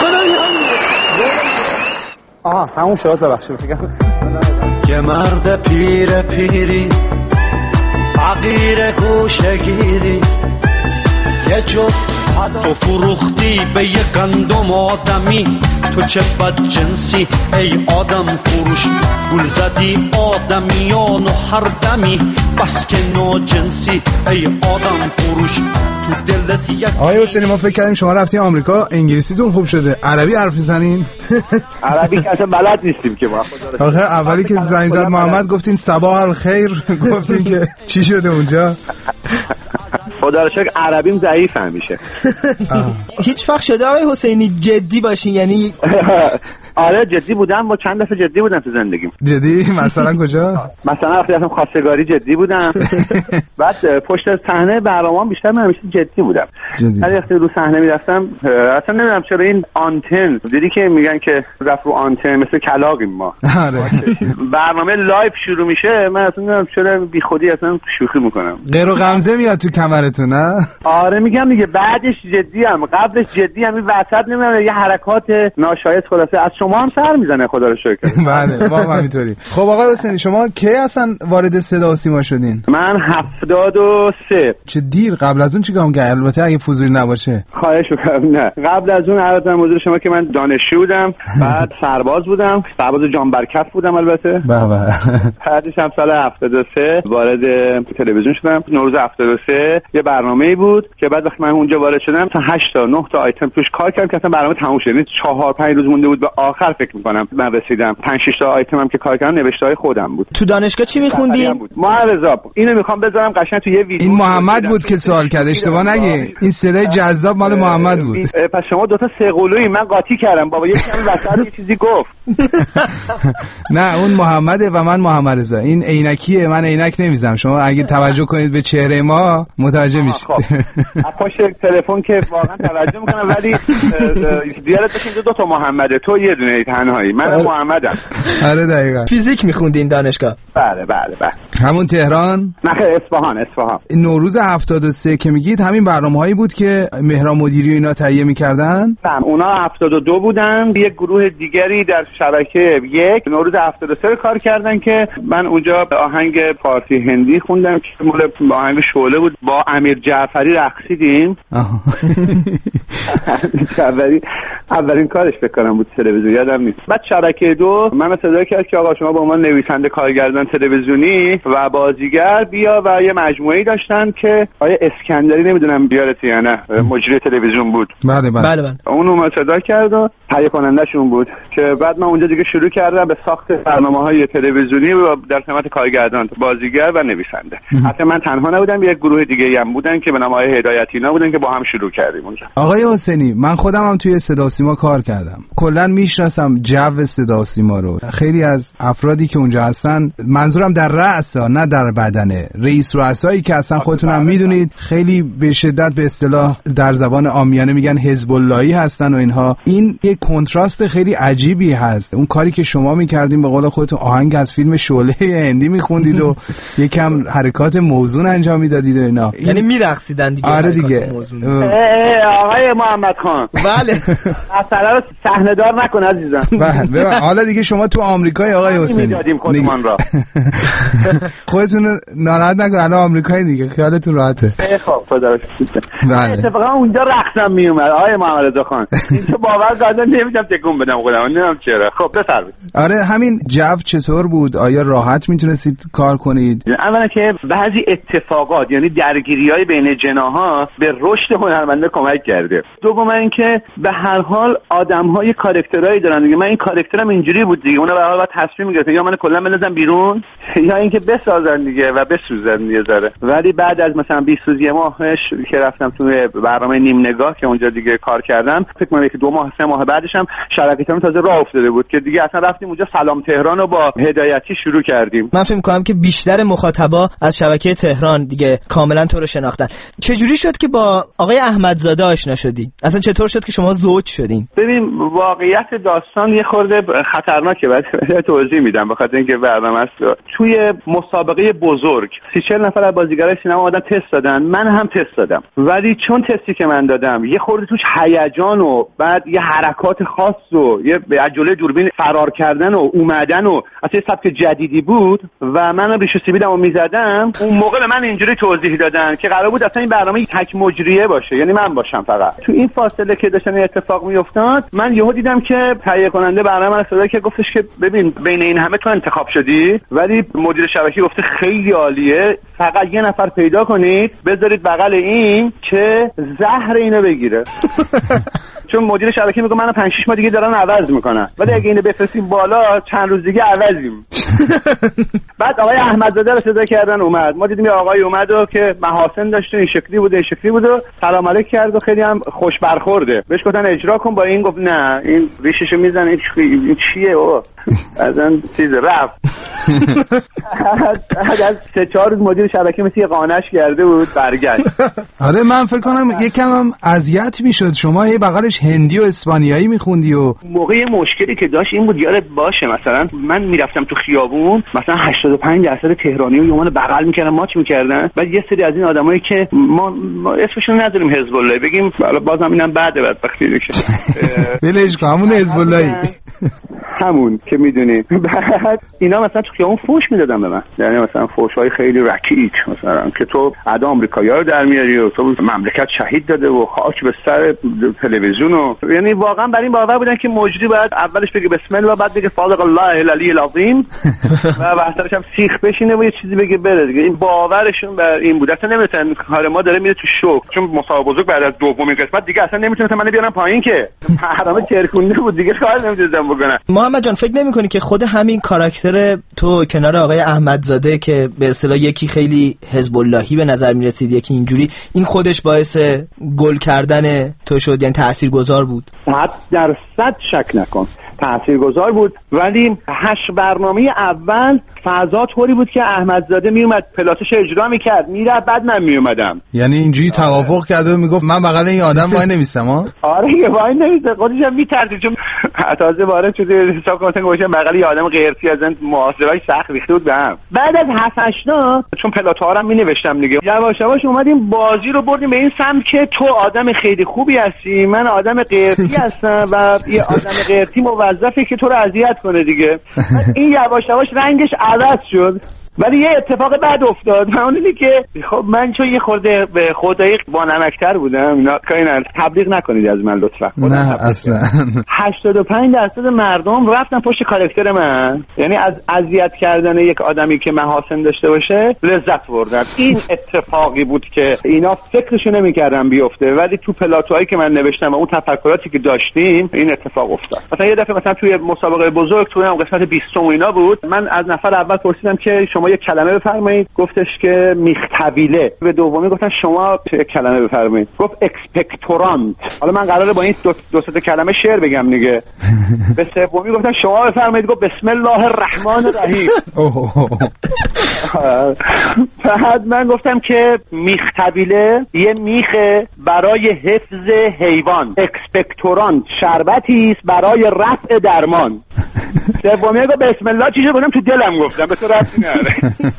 آها همون شاد ببخشید فکر یه مرد پیری فقیر گوشه‌گیری یه جفت تو فروختی به یه گندم آدمی، تو چه بد جنسی ای آدم فروش، گل زدی آدمیان و هر دمی، بس که نو جنسی ای آدم فروش، تو دلت یک. آقای حسینی ما فکر کردیم شما رفتین آمریکا انگلیسیتون خوب شده، عربی حرف میزنین؟ عربی که اصلا بلد نیستیم که ما. آخه اولی که زنگ زد محمد گفتین صباح الخیر، گفتیم که چی شده اونجا؟ خدا رو شکر عربیم ضعیف همیشه. هیچ وقت شده آقای حسینی جدی باشین؟ یعنی آره جدی بودم، با چند دفعه جدی بودم تو زندگیم. جدی مثلا کجا؟ مثلا وقتی رفتم خواستگاری جدی بودم. بعد پشت صحنه برنامه‌ام بیشتر من همیشه جدی بودم. ولی وقتی رو صحنه میرفتم اصلا نمیدونم چرا این آنتن دیدی که میگن که رفت رو آنتن مثل کلاغیم ما. برنامه لایو شروع میشه من اصلا نمیدونم چرا بیخودی اصلا شوخی میکنم. غیر و غمزه میاد تو کمرتون نه؟ آره میگم دیگه بعدش جدی ام، قبلش جدی ام، این وسط نمیدونم یه حرکات ناشایست خلاصه از شما هم سر میزنه خدا رو شکر. بله ما همینطوری. خب آقای حسینی شما کی اصلا وارد صدا و سیما شدین؟ من 73. چه دیر؟ قبل از اون چیکار کردین؟ البته اگه فضولی نباشه. خواهش می‌کنم. نه قبل از اون عرض حضور شما که من دانشجو بودم، بعد سرباز بودم، سرباز جان برکف بودم البته. بله. بعدش هم سال 73 وارد تلویزیون شدم. نوروز 73 یه برنامه‌ای بود که بعد وقتی من اونجا وارد شدم تا 8 تا 9 تا آیتم توش کار کردم که اصلا برنامه تموم شد. 4-5 روز مونده بود به آخر فکر میکنم من رسیدم. 5-6 تا آیتم هم که کار کردم نوشته های خودم بود. تو دانشگاه چی میخوندی؟ معرضا. اینو میخوام بذارم قشنگ تو یه ویدیو. این محمد بود که سوال کرد، اشتباه نگی. این صدای جذاب مال محمد بود. پس شما دوتا سه من قاطی کردم بابا، یکی هم وسط یه چیزی گفت. نه اون محمده و من محمد رضا. این عینکیه، من عینک نمیزنم. شما اگه توجه کنید به چهره ما متوجه میشید. پشت تلفن که واقعا توجه میکنم، ولی دیالت بشین دو تا محمده، تو یه دونه تنهایی، من محمدم. آره دقیقاً. فیزیک میخوندین دانشگاه؟ بله. همون تهران؟ نه اصفهان. نوروز 73 که میگید همین برنامه‌هایی بود که مهران مدیری و اینا تهیه میکردن؟ اونا 72 بودن، یک گروه دیگری در شبکه 1 نوروز 73 کار کردن که من اونجا آهنگ فارسی هندی خوندم که مال آهنگ شعله بود، با امیر جعفری رقصیدیم. اولین کارش فکر کنم بود تلویزیون، یادم نیست. بعد شبکه 2 من صدا کرد که آقا شما به عنوان نویسنده کارگردان تلویزیونی و بازیگر بیا، و یه مجموعه‌ای داشتن که آیه اسکندری نمیدونم بیارتی یا نه، مجری تلویزیون بود. بله. اون اومد صدا کرد و تهیه کننده‌شون بود که بعد من اونجا دیگه شروع کردم به ساخت برنامه‌های تلویزیونی و در سمت کارگردان، بازیگر و نویسنده. حتی من تنها نبودم، یک گروه دیگه هم بودن که به نام آقای هدایتینا بودن که با هم شروع کردیم اونجا. آقای حسینی، من خودم هم توی صدا و سیما کار کردم. کلا میشناسم جو صدا و سیما رو. خیلی از افرادی که اونجا هستن، منظورم در رأس نه در بدنه، رئیس رؤسایی که اصلا خودتون هم میدونید خیلی به شدت به اصطلاح در زبان عامیانه میگن حزب اللهی هستن و اینها. این یک کنتراست خیلی عجیبی هست. اون کاری که شما میکردین به قول خودتون آهنگ از فیلم شعله هندی میخوندید و یکم حرکات موزون انجام میدادید و اینا. یعنی میرقصیدن دیگه. آره دیگه. آقای محمد خان. بله. اصلا رو صحنه دار نکن عزیزم. بله. حالا دیگه شما تو آمریکای آقای حسینی میدادیم خودمان را. خودتون ناراحت نکن، الان آمریکایی دیگه، خیالتون راحته. خب خدا رو شکر. بله. اتفاقا اونجا رقصم میومد آقای محمد رضا خان. اینجا باور کردن نمیدونم تکون بدم خودم، نمیدونم چرا. خب بفرمایید. آره همین جو چطور بود؟ آیا راحت میتونستید کار کنید؟ اولا که بعضی اتفاقات یعنی درگیری‌های بین جناح‌ها به رشد هنرمنده کمک کرده. دوم اینکه به هر حال آدم‌های کاراکترایی دارن دیگه. من این کاراکترم اینجوری بود دیگه، اونها به هر حال تصمیم می‌گرفتن یا منو کلا بندازن بیرون یا اینکه بسازن دیگه و بسوزن دیگه ذره. ولی بعد از مثلا 20 روز یه ماهش که رفتم توی برنامه نیم نگاه که اونجا دیگه کار کردم، فکر کنم که 2 ماه 3 ماه بعدش هم شبکه‌تون تازه راه افتاده بود که دیگه اصلا رفتیم اونجا سلام تهران رو با هدایتی شروع کردیم. من فکر می‌کنم که بیشتر مخاطبا از شبکه تهران دیگه کاملا تو رو شناختن. چجوری شد که با آقای احمدزاده آشنا شدی؟ اصلا چطور شد که شما زوج شدین؟ ببین واقعیت داستان یه خورده خطرناکه، بعد توضیح میدم بخاطر اینکه برنامه است. توی مسابقه بزرگ 30-40 نفر از بازیگرای سینما اومدن تست دادن، من هم تست دادم، ولی چون تستی که من دادم یه خورده توش هیجان و بعد یه حرکات خاص و یه از جلوی دوربین فرار کردن و اومدن و اصلا سبک جدیدی بود و من ریش و سیبیلمو میزدم. اون موقع به من اینجوری توضیح دادن که قرار بود اصلا این برنامه تک مجریه باشه، یعنی من باشم فقط. تو این فاصله که داشتن این اتفاق میافتاد من یهو دیدم که تهیه کننده برنامه من صدا که گفتش که ببین بین این همه تو انتخاب شدی، ولی مدیر شبکه گفته خیلی عالیه، فقط یه نفر پیدا کنید بذارید بغل این که زهر اینو بگیره. چون مدیر شبکه میگه منو 5-6 ماه دیگه دارن عوض میکنن، ولی اگه اینو بفرستیم بالا چند روز دیگه عوضیم. بعد آقای احمدزاده رو صدا کردن اومد، ما دیدیم آقای اومد و که محاسن داشت این شکلی بود و سلام علیک کرد و خیلی هم خوش برخورده. بهش گفتن اجرا کن، با این گفت نه این ریششو میزنه، این چیه او ازن چیز رفت. از 3-4 روز مدیر شبکه مثل یه قانش کرده بود برگشت. آره من فکر کنم یکم هم اذیت میشد، شما هی بغلش هندی و اسپانیایی میخوندی و موقع مشکلی که داشت این بود یادت باشه مثلا من میرفتم تو خیابون مثلا 85% تهرانی و یومان بغل میکردن ماچ میکردن، بعد یه سری از این آدمایی که ما اسمشون نذاریم حزب الله بگیم، حالا بازم اینم بعد بدبختی دیگه ولش کن همون حزب اللهی. همون که میدونی. بعد اینا مثلا تو خیابون فوش میدادن به من، یعنی مثلا فوش‌های خیلی رکیک، مثلا که تو ادا آمریکایی‌ها رو در میاری و تو مملکت شهید داده و خاک به سر تلویزیون و یعنی واقعا بر این باور بودن که موجودی باید اولش بگه بسم الله و بعد بگه صادق الله العلی العظیم و بعدش هم سیخ بشینه و یه چیزی بگه بره دیگه. این باورشون بر این بود. اصلا نمی‌تونن کار ما داره میره تو شوک، چون مسابقه بزرگ بعد از دومین قسمت دیگه اصلا نمی‌تونن منو بیارن پایین که حرامه چرکونده بود دیگه، کار نمی‌تونن بکنن. محمد جان فکر نمی‌کنی که خود همین کاراکتر تو کنار آقای احمدزاده که به اصطلاح یکی خیلی حزب اللهی به نظر می‌رسید یکی اینجوری، این خودش باعث گل کردن تو شد، یعنی تاثیرگذار بود؟ 100% شک نکن تاثیرگذار بود، ولی 8 برنامه اول فضا طوری بود که احمدزاده میومد پلاتش اجرا میکرد میره، بعد من میومدم، یعنی اینجوری توافق کرده و میگفت من بغل این آدم وای نمیستم ها. آره وای نمیسته، خودش هم میترسید چون تازه وارد شده حساب کنم گوشم بغل یه آدم غیرتی از این محاصره‌های سخت ریخته بود به هم. بعد از 7-8 چون پلات‌ها رو می نوشتم دیگه، یواش یواش اومدیم بازی رو بردیم به این سمت که تو آدم خیلی خوبی هستی، من آدم غیرتی هستم و یه آدم غیرتی موظفه که تو رو اذیت کنه دیگه. این یواش یواش رنگش عوض شد. ولی یه اتفاق بد افتاد، اون اینه که خب من چون یه خورده به خدایی با نمکتر بودم، اینا کاری نه، تبلیغ نکنید از من لطفا. نه اصلا 85% مردم رفتن پشت کاراکتر من، یعنی از اذیت کردن یک آدمی که محاسن داشته باشه لذت بردن. این اتفاقی بود که اینا فکرشو نمی‌کردن بیفته، ولی تو پلاتوهایی که من نوشتم و اون تفکراتی که داشتیم این اتفاق افتاد. مثلا یه دفعه مثلا توی مسابقه بزرگ توی قسمت 20 و اینا بود، من از نفر اول پرسیدم که شما یک کلمه بفرمایید، گفتش که میختبیله. به دومی گفتن شما یک کلمه بفرمایید، گفت اکسپکتورانت. حالا من قراره با این دو سه کلمه شعر بگم دیگه. به سومی گفتن شما بفرمایید، گفت بسم الله الرحمن الرحیم. بعد من گفتم که میختبیله یه میخه برای حفظ حیوان، اکسپکتورانت شربتی است برای رفع درمان. سومی گفت بسم الله چیزی بودم تو دلم گفتم به تو رفتی نره.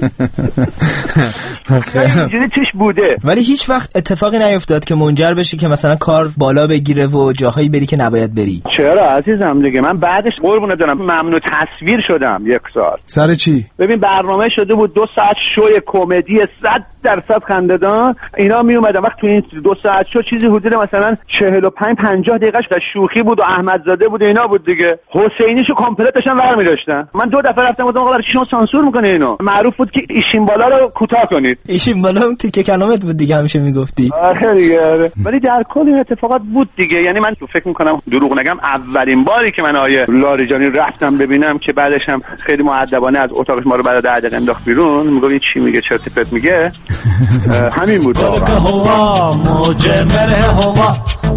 اینجوری توش بوده، ولی هیچ وقت اتفاقی نیفتاد که منجر بشه که مثلا کار بالا بگیره و جاهایی بری که نباید بری. چرا عزیزم دیگه، من بعدش قربونت دارم ممنوع تصویر شدم 1 سال. سر چی؟ ببین برنامه شده بود 2 ساعت شوی کمدی 100% خنده‌دار، اینا می اومدن وقت تو این 2 ساعت شو چیزی حدود مثلا 45-50 دقیقه‌اش در شوخی بود و احمدزاده بود و اینا بود دیگه. حسینیشو کامپلت داشتن برمی داشتن. من 2 دفعه رفتم گفتم آقا برای چی شما سانسور میکنه اینو؟ معروف بود که ایشین بالا رو کوتاه کنید. ایشین بالا اون تیکه کلامت بود دیگه، همیشه میگفتی. آره دیگه. ولی در کل این اتفاقات بود دیگه. یعنی من فکر میکنم دروغ نگم اولین باری که من آیه لاریجانی رفتم ببینم که بعدش هم خیلی مؤدبانه از اتاقش ما رو بعد 10 دقیقه انداخت بیرون، میگه این چی میگه چرت و پرت میگه. همین بود هوا موج مره هوا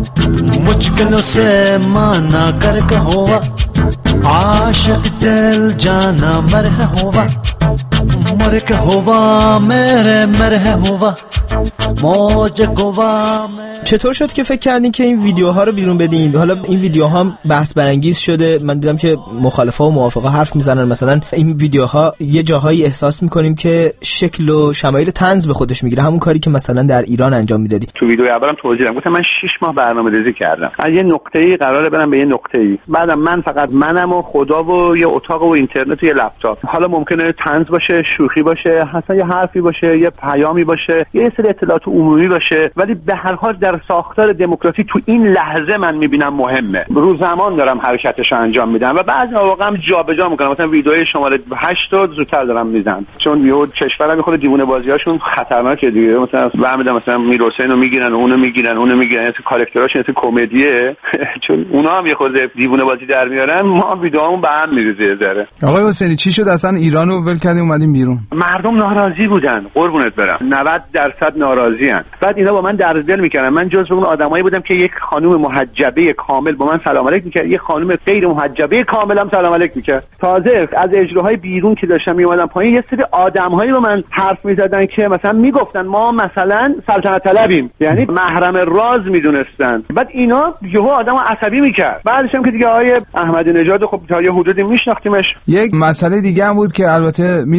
مشکل سے مانا کر کے ہوا عاشق دل جانا مره هوا مر کے هوا میرے مره هوا موج گوا. چطور شد که فکر کردین که این ویدیوها رو بیرون بدین؟ حالا این ویدیوها هم بحث برانگیز شده، من دیدم که مخالفا و موافقا حرف میزنن. مثلا این ویدیوها یه جاهایی احساس میکنیم که شکل و شمایل طنز به خودش میگیره، همون کاری که مثلا در ایران انجام میدادی. تو ویدیو اولم توضیح دادم، گفتم من 6 ماه برنامه‌ریزی کردم، از یه نقطه‌ای قراره برم به یه نقطه‌ای، بعدم من فقط منم و خدا و یه اتاق و اینترنت و یه لپتاپ. حالا ممکنه طنز باشه، شوخی باشه، حتی یه حرفی باشه، یه پیامی باشه، یه سری اطلاعات عمومی باشه، ولی به هر حال در ساختار دموکراسی تو این لحظه من میبینم مهمه. رو زمان دارم حرکتشو انجام میدم و بعضی مواقع هم جابجا میکنم. مثلا ویدیوی شماره 8 رو زودتر دارم میزنم، چون یه کشورم میخواد دیوونه بازیاشون خطرناکه دیگه. مثلا فهمیدم مثلا میر حسین رو میگیرن، اونو میگیرن این کاراکتراش این کمدیه چون اونا هم یه خورده دیوونه بازی در میارن، ما ویدیوامون به هم میریزه ذره. آقای حسینی چی شد اصلا ایرانو ول کردیم اومدیم بیرون؟ مردم ناراضی بودن، قربونت برم، 90% ناراضیان. بعد اینا با من درد دل میکردن. من جزو اون آدمایی بودم که یک خانم محجبه کامل با من سلام علیک میکرد، یک خانم غیر محجبه کامل هم سلام علیک میکرد. تازه از اجراهای بیرون که داشتم میومدم پایین، یه سری آدم‌هایی با من حرف میزدن که مثلا میگفتن ما مثلا سلطنت طلبیم، یعنی محرم راز میدونستن. بعد اینا یهو آدمو عصبی میکرد. بعدش هم که دیگه آقای احمدی نژاد خب تا یه حدودی میشناختیمش. یک مسئله دیگه هم بود که البته میدونم در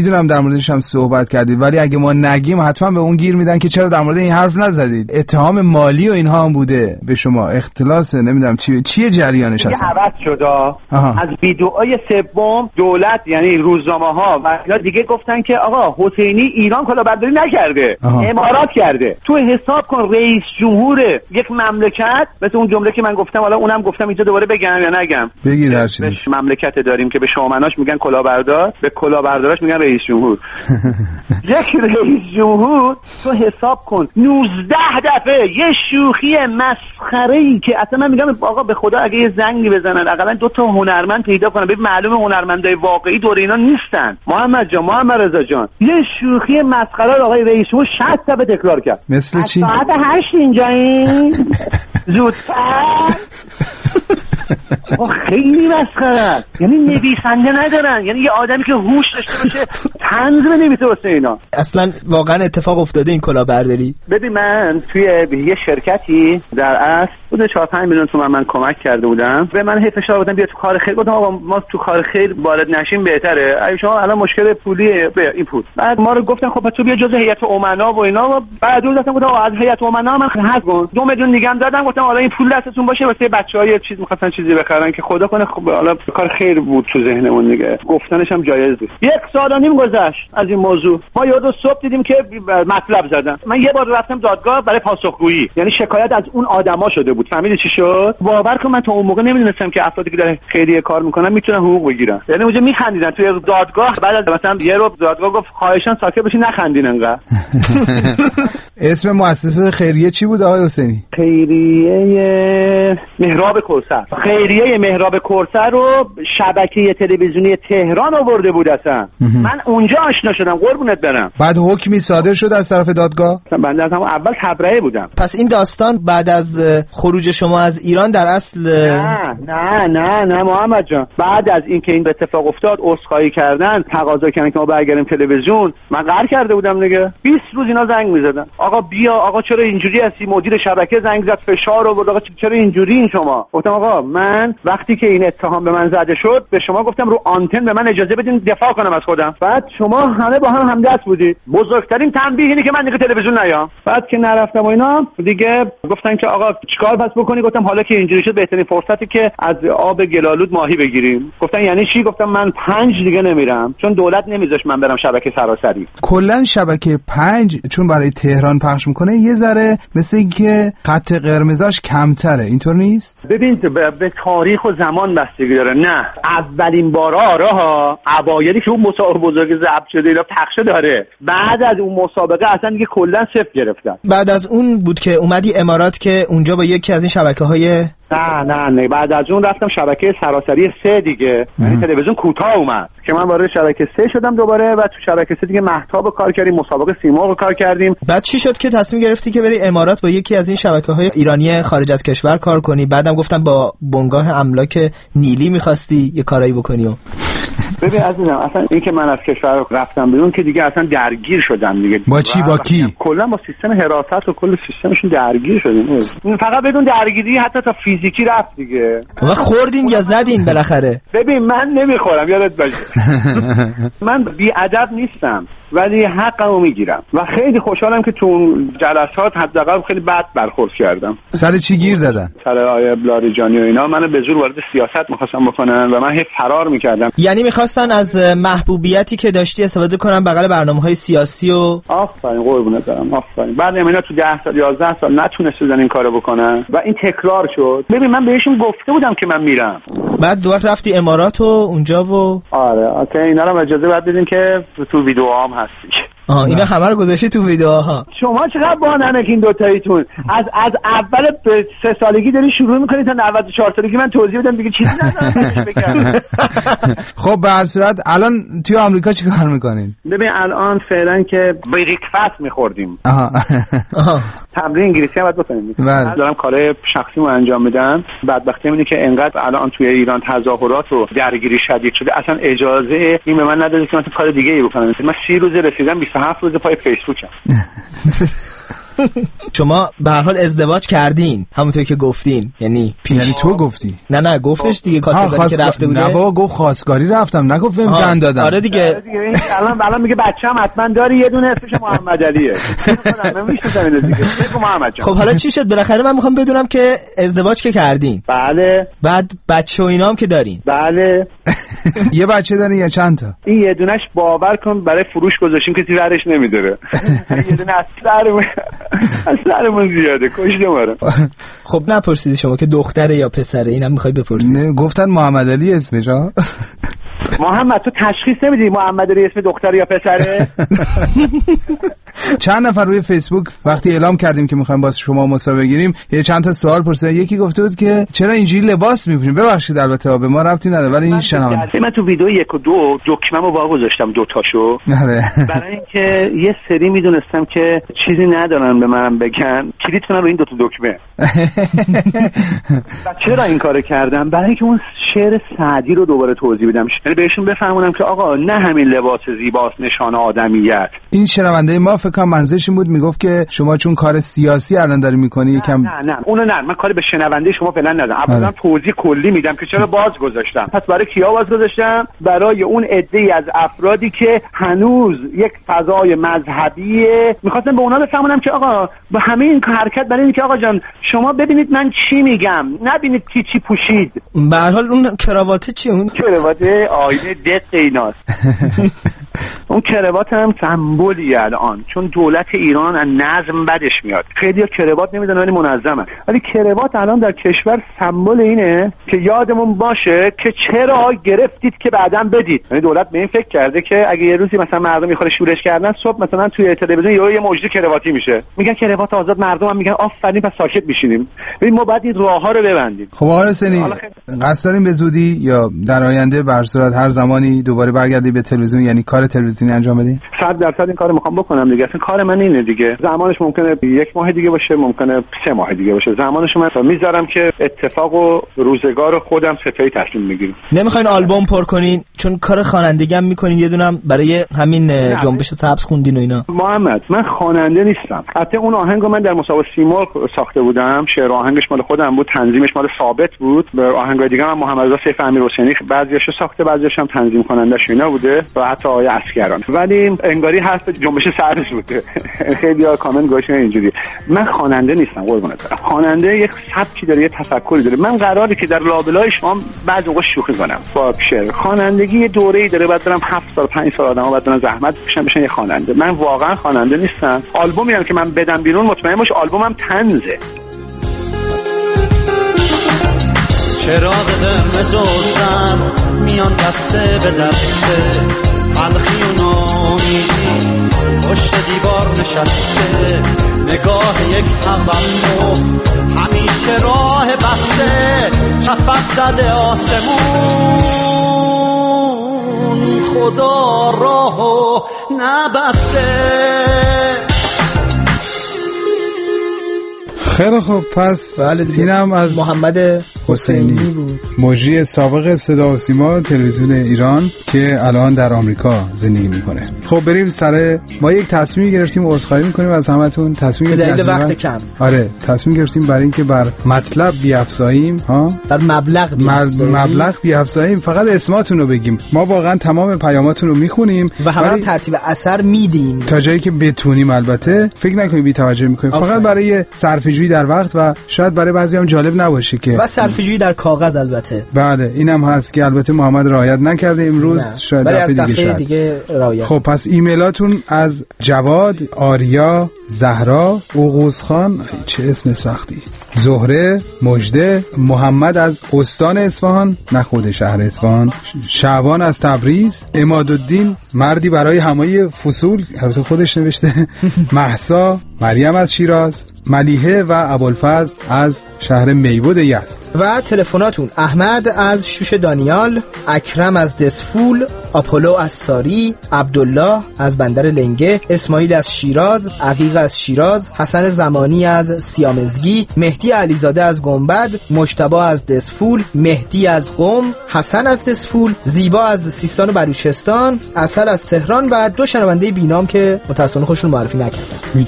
موردش هم صحبت کردید، ولی اگه ما نگیم حتما به اون گیر میدن که چرا در مورد این حرف نزدید. اتهام مالی و اینها هم بوده به شما، اختلاس نمیدونم چیه جریانش اصلا؟ عوض شده از ویدئوهای سوم دولت یعنی روزنامه‌ها و اینا دیگه گفتن که آقا حسینی ایران کلاهبرداری نکرده، امارات کرده. تو حساب کن رئیس جمهور یک مملکت، مثل اون جمله که من گفتم، حالا اونم گفتم اینجا دوباره بگم یا نگم؟ بگید هر چیزی. مملکت داریم که به شامناش میگن کلاهبردار، به کلاهبرداراش میگن رئیس جمهور. یک رئیس جمهور تو حساب کن 19 دفعه یه شوخی مسخره‌ای که اصلا من میگم آقا به خدا اگه یه زنگی بزنن حداقل 2 تا هنرمند پیدا کنن، ببین معلومه هنرمندای واقعی دور اینا نیستن. محمد جان، محمد رضا جان، یه شوخی مسخره آقای رئیس جمهور 60 دفعه تکرار کرد. مثل چی؟ ساعت 8 اینجاییم زودتر. خیلی مسخره است. یعنی نویسنده ندارن، یعنی یه آدمی که هوش داشته باشه طنز بنویسه واسه اینا. اصلا واقعا اتفاق افتاده این کلاهبرداری؟ ببین من توی یه شرکتی در اصل بوده 4-5 میلیون تومان من کمک کرده بودم، به من هی فشار آوردن بیا تو کار خیر. گفتم آقا ما تو کار خیر وارد نشیم بهتره، اگه شما الان مشکل پولیه به این پول. بعد ما رو گفتن خب تو بیا جزء هیئت امنا و اینا. بعد اون گفتم از هیئت امنا من حذف کن. 2 میلیون دیگه هم دادم، گفتم حالا این پول دستتون باشه واسه بچه‌ها یه چیز می‌خواستن چیزی بخرن که خدا کنه خب حالا کار خیر بود تو ذهنمون دیگه، گفتنش هم جایز بود. 1 سال و نیم گذشت از این موضوع، ما یه روز صبح دیدیم که مطلب زدن. من یه بار رفتم دادگاه برای پاسخگویی، یعنی شکایت از اون آدما شده بود. فهمیدی چی شد؟ باور کن من تا اون موقع نمیدونستم که افرادی که در خیریه کار میکنن میتونن حقوق بگیرن. یعنی اونجا میخندیدن توی دادگاه، بعد از مثلا یه رو دادگاه گفت خواهشاً ساکت بشین نخندین انقدر. اسم مؤسسه خیریه چی بود آقای حسینی؟ خیریه مهراب کوثر. خیریه مهراب کوثر رو شبکه تلویزیونی تهران آورده بود اصلا. من اونجا آشنا شدم قربونت برم. بعد حکمی صادر شد از طرف دادگاه؟ بنده از همون اول تبرئه بودم. پس این داستان بعد از خروج شما از ایران در اصل نه محمد جان، بعد از اینکه این اتفاق افتاد عذرخواهی کردن، تقاضا کردن که ما برگردیم تلویزیون، من قهر کرده بودم دیگه. 20 روز اینا زنگ می‌زدن، آقا بیا، آقا چرا اینجوری هستی؟ مدیر شبکه زنگ زد فشار آورد، آقا چرا اینجوری این شما؟ گفتم آقا من وقتی که این اتهام به من زده شد به شما گفتم رو آنتن به من اجازه بدین دفاع کنم از خودم. بعد شما همه با هم همدست بودید. بزرگترین تنبیه اینه که من دیگه تلویزیون نیام. بعد که نرفتم و اینا دیگه گفتن که آقا چیکار پس بکنی؟ گفتم حالا که اینجوری شد بهترین فرصتی که از آب گلالود ماهی بگیریم. گفتن یعنی چی؟ گفتم من 5 دیگه نمیرم، چون دولت نمیذاش من برم شبکه سراسری. کلا شبکه 5 چون برای تهران پخش میکنه یه ذره مثل اینکه خط قرمزاش کمتره، اینطور نیست؟ ببین به تاریخ و زمان بستگی داره. نه اولین بارا ها اوایلی که اون مسابقه بزرگ ضبط شده اینا پخش داره، بعد از اون مسابقه اصلا دیگه کلا صفر گرفتن. بعد از اون بود که اومدی امارات که اونجا با یکی از این شبکه‌های نه بعد از اون رفتم شبکه سراسری 3 دیگه، یعنی تلویزیون کوتاه اومد که من وارد شبکه 3 شدم دوباره و تو شبکه 3 دیگه مهتاب کار کردیم، مسابقه سیمرغ کار کردیم. بعد چی شد که تصمیم گرفتی که بری امارات با یکی از این شبکه‌های ایرانی خارج از کشور کار کنی؟ بعدم گفتم با بنگاه املاک نیلی می‌خواستی یه کارایی بکنی. ببین عزیزم اصلا این که من از کشور رفتم بیرون که دیگه اصلا درگیر شدم دیگه. با چی؟ با کی؟ کلا با سیستم حراست و کل سیستمشون درگیر شدیم. فقط بدون درگیری حتی تا فیزیکی رفت دیگه. و خوردین یا زدین بالاخره؟ ببین من نمیخورم یادت باشه. من بی‌ادب نیستم ولی حقمو میگیرم و خیلی خوشحالم که تو اون جلسات حداقل خیلی بد برخورد کردم. سر چی گیر دادن؟ سر آیه لاریجانی و اینا منو به زور وارد سیاست می‌خواستن بکنن و من هی فرار می‌کردم. یعنی می‌خواستن از محبوبیتی که داشتی استفاده کنن بغل برنامه‌های سیاسی و آفرین قربونت برم آفرین. بعد اینا تو 10 سال 11 سال نتونستن این کارو بکنن و این تکرار شد. ببین من بهشون گفته بودم که من میرم. بعد دوباره رفتی امارات و اونجا و آره اوکی اینا رو اجازه بعد بدین که تو ویدیوهام هستی. اینا همه رو گذاشتی تو ویدیوها. شما چقدر بانمک این دو تاییتون از اول 3 سالگی داری شروع میکنید تا 94 سالگی من توضیح بدم دیگه چیزی ندارم بگم. خب به هر صورت الان توی آمریکا چیکار میکنین؟ ببین الان فعلا که بریکفاست میخوردیم. تمرین انگلیسی هم باید بکنیم. من دارم کارهای شخصیمو انجام میدم. بدبختی اینه که انقدر الان توی ایران تظاهرات و درگیری شدید شده اصلا اجازه این به من نداده که من کار دیگه ای بکنم. من 30 روز رسیدم 27 روز پای فیسبوکم. شما به هر حال ازدواج کردین همونطور که گفتین، یعنی تو گفتی؟ نه گفتش دیگه خواستگاری که رفته بوده. نه بابا گفت خواستگاری رفتم، نگفت بهم زن دادم. آره دیگه الان میگه بچه‌م حتما داری، یه دونه اسمش محمد علیه. من میشناسم اینو دیگه. محمد جان. خب حالا چی شد؟ بالاخره من میخوام بدونم که ازدواج که کردین. بله. بعد بچه و اینام که دارین. بله. یه بچه دارین یا چند تا؟ این یه دونهش باور کن برای فروش گذاشتیم کسی ورش نمیداره. یه دونه از سرمون زیاده کشته ماره. خب نپرسیدی شما که دختره یا پسره؟ اینم میخوای بپرسید؟ نه گفتن محمد علی اسمش. ها محمد تو تشخیص نمیدی محمد علی اسم دختره یا پسره؟ چند نفر روی فیسبوک وقتی اعلام کردیم که میخوایم با شما مسابقه بگیریم یه چند تا سوال پرسیدن. یکی گفته بود که چرا اینجوری لباس میپوشین؟ ببخشید البته به ما ربطی نداره ولی این شنونده من تو ویدیو 1 و 2 دکمه‌مو وا گذاشتم دوتاشو برای اینکه یه سری میدونستم که چیزی ندارن به من بگن کلیک کنن رو این دو تا دکمه. چرا این کارو کردم؟ برای اینکه اون شعر سعدی رو دوباره توضیح بدم، یعنی بهشون بفهمونم که آقا نه همین لباس زیباست نشانه آدمیت. این شنونده ما فکر کنم منظورش این بود میگفت که شما چون کار سیاسی الان داری میکنی یکم نه اونو نه، من کاری به شنونده شما فعلا ندارم. اولا توضیح کلی میدم که چرا باز گذاشتم. پس برای کیا باز گذاشتم؟ برای اون عده‌ای از افرادی که هنوز یک فضای مذهبی میخواستم به اونا بفهمونم که آقا با همین حرکت برای اینکه آقا جان شما ببینید من چی میگم، نبینید کی چی پوشید. به هر حال اون کراواته چیه؟ اون کراواته آینه دق ایناست. اون کراوات هم سمبولیه الان، چون دولت ایران از نظم بدش میاد. خیلی‌ها کراوات نمیدونن ولی منظمه. ولی کراوات الان در کشور سمبل اینه که یادمون باشه که چرا گرفتید که بعداً بدید. یعنی دولت به این فکر کرده که اگه یه روزی مثلا مردم میخوره شورش کردن، صبح مثلا توی تلویزیون یه مجری کرواتی میشه، میگن کراوات آزاد، مردم هم میگن آفرین پس ساکت میشینیم. ببین ما باید این راهها رو ببندیم. خب آقای حسینی قصد داریم به زودی یا در آینده به هر صورت هر زمانی دوباره برگردی به تلویزیون، یعنی کار تلویزیونی انجام بدی؟ 100% این کارو میخوام بکنم دیگه. اصلا کار من اینه دیگه. زمانش ممکنه 1 ماه دیگه باشه، ممکنه 3 ماه دیگه باشه. زمانش من میذارم که اتفاق و روزگار خودم ستایی تصمیم میگیریم. نمیخواین آلبوم پر کنین چون کار خوانندگی هم میکنین، یه دونم برای همین جنبش سبز خوندین و اینا؟ محمد من خواننده نیستم. البته اون آهنگو من در مسابقه سیمرغ ساخته بودم، شعر آهنگش مال خودم بود، تنظیمش مال ثابت بود. به آهنگای دیگه هم محمد رضا سیف امیرحسینی بعضیاشو ساخته، بعضیاش هم تنظیم کنندش اینا بوده و حتی آقای اسکران. ولی انگاری حرف جنبش سبز بوده. خیلی‌ها کامنت گوشن اینجوری. من خواننده نیستم قربونت برم. خواننده یک سبکی داره، یه تفکری داره. من قراره که در لابلای شما بعضی موقع شوخی کنم با شعر. خوانندگی یه دوره‌ای داره، بعد برم 7 سال 5 سال آدم‌ها بعد برن زحمت بکشن یه خواننده. من واقعا خواننده نیستم. آلبومی هم که من بدم بیرون مطمئن باش آلبومم طنزه. چراغ قرمز و سر میان دسته به دسته، خلقی و نامیدی پشت دیوار نشسته، نگاه یک تولد همیشه راه بسته، شفق زده آسمون خدا راهو نبسته. خیلی خوب، پس اینم از محمد حسینی بود، مجری سابق صدا و سیما تلویزیون ایران که الان در آمریکا زندگی میکنه. خب بریم سر ما یک تصمیم گرفتیم، عذرخواهی میکنیم از همتون. تصمیم گرفتیم وقت کم. آره تصمیم گرفتیم برای اینکه بر مطلب بیافزاییم، بر مبلغ بیافزاییم. فقط اسماتون رو بگیم، ما واقعا تمام پیاماتون رو میخونیم و همه ترتیب اثر میدیم تا جایی که بتونیم. البته فکر نکنید بی توجه میکنیم، فقط برای صرفه‌جویی در وقت و شاید برای بعضی هم جالب نباشه که و صرفه‌جویی در کاغذ. البته بله اینم هست که البته محمد رعایت نکرده امروز، شاید دفعه دیگه رعایت. خب پس ایمیلاتون از جواد، آریا، زهرا، اوغوزخان، چه اسم سختی، زهره، مجده، محمد از استان اصفهان، نه خود شهر اصفهان، شعبان از تبریز، عمادالدین مردی برای همه فصول، البته خودش نوشته، مهسا، مریم از شیراز، ملیحه و ابوالفضل از شهر میبود یزد. و تلفناتون: احمد از شوش دانیال، اکرم از دسفول، آپولو از ساری، عبدالله از بندر لنگه، اسماعیل از شیراز، عقیق از شیراز، حسن زمانی از سیامزگی، مهدی علیزاده از گنبد، مجتبی از دسفول، مهدی از قم، حسن از دسفول، زیبا از سیستان و بلوچستان، اصل از تهران و 2 شنونده بینام که متأسفانه خودشون معرفی نکردن. میتونستی بگی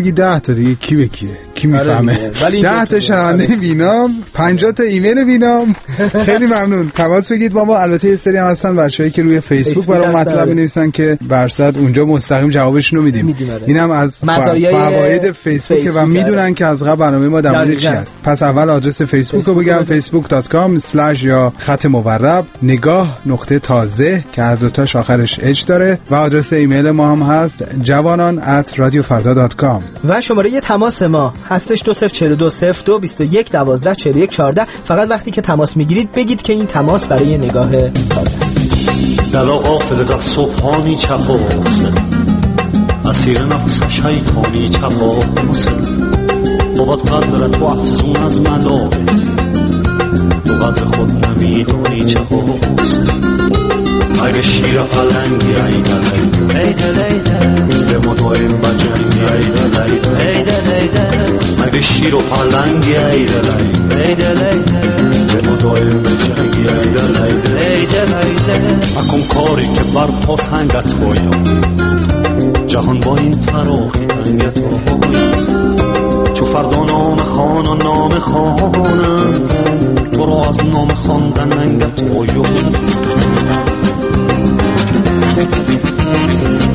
بگی 10 تا دیگه کی به کیه، کی میفهمه. 10 تا شنونده وینام، 50 تا ایمیل وینام. خیلی ممنون. تماس بگیرید با ما. البته یه سری هم هستن بچه‌ای که روی فیسبوک برام مطلب می‌نویسن که برصد اونجا مستقیم جوابشون رو میدیم. اینم از فواید فیسبوک و میدونن که از قبل برنامه ما در مورد چی است. پس اول آدرس فیسبوک رو بگم، facebook.com/ یا خط مورب نگاه.تازه که هر دو تاش آخرش اچ داره، و آدرس ایمیل ما هم هست javanon@radiofarda.com. و شماره تماس ما هستش 20420221124114. فقط وقتی که تماس میگیرید بگید که این تماس برای نگاه تازه است. دلا غافل از صبحا میچپه حسن، اسیر نفس شیطانی چپه حسن. بابات قدرت و افزون از مداره، تو قدر خود نمیدونی چه حسن. اگه شیر پلنگی ایده لیده به مدویم بجنگی ایده لیده اگه شیر و پلنگی ایده لیده به مدویم بجنگی ایده لیده اکن کاری که بر پاس هنگت باید، جهان با این فراخی هنگت باید. چو فردا نام خان و نام خانم، برو از نام خواندن هنگت باید.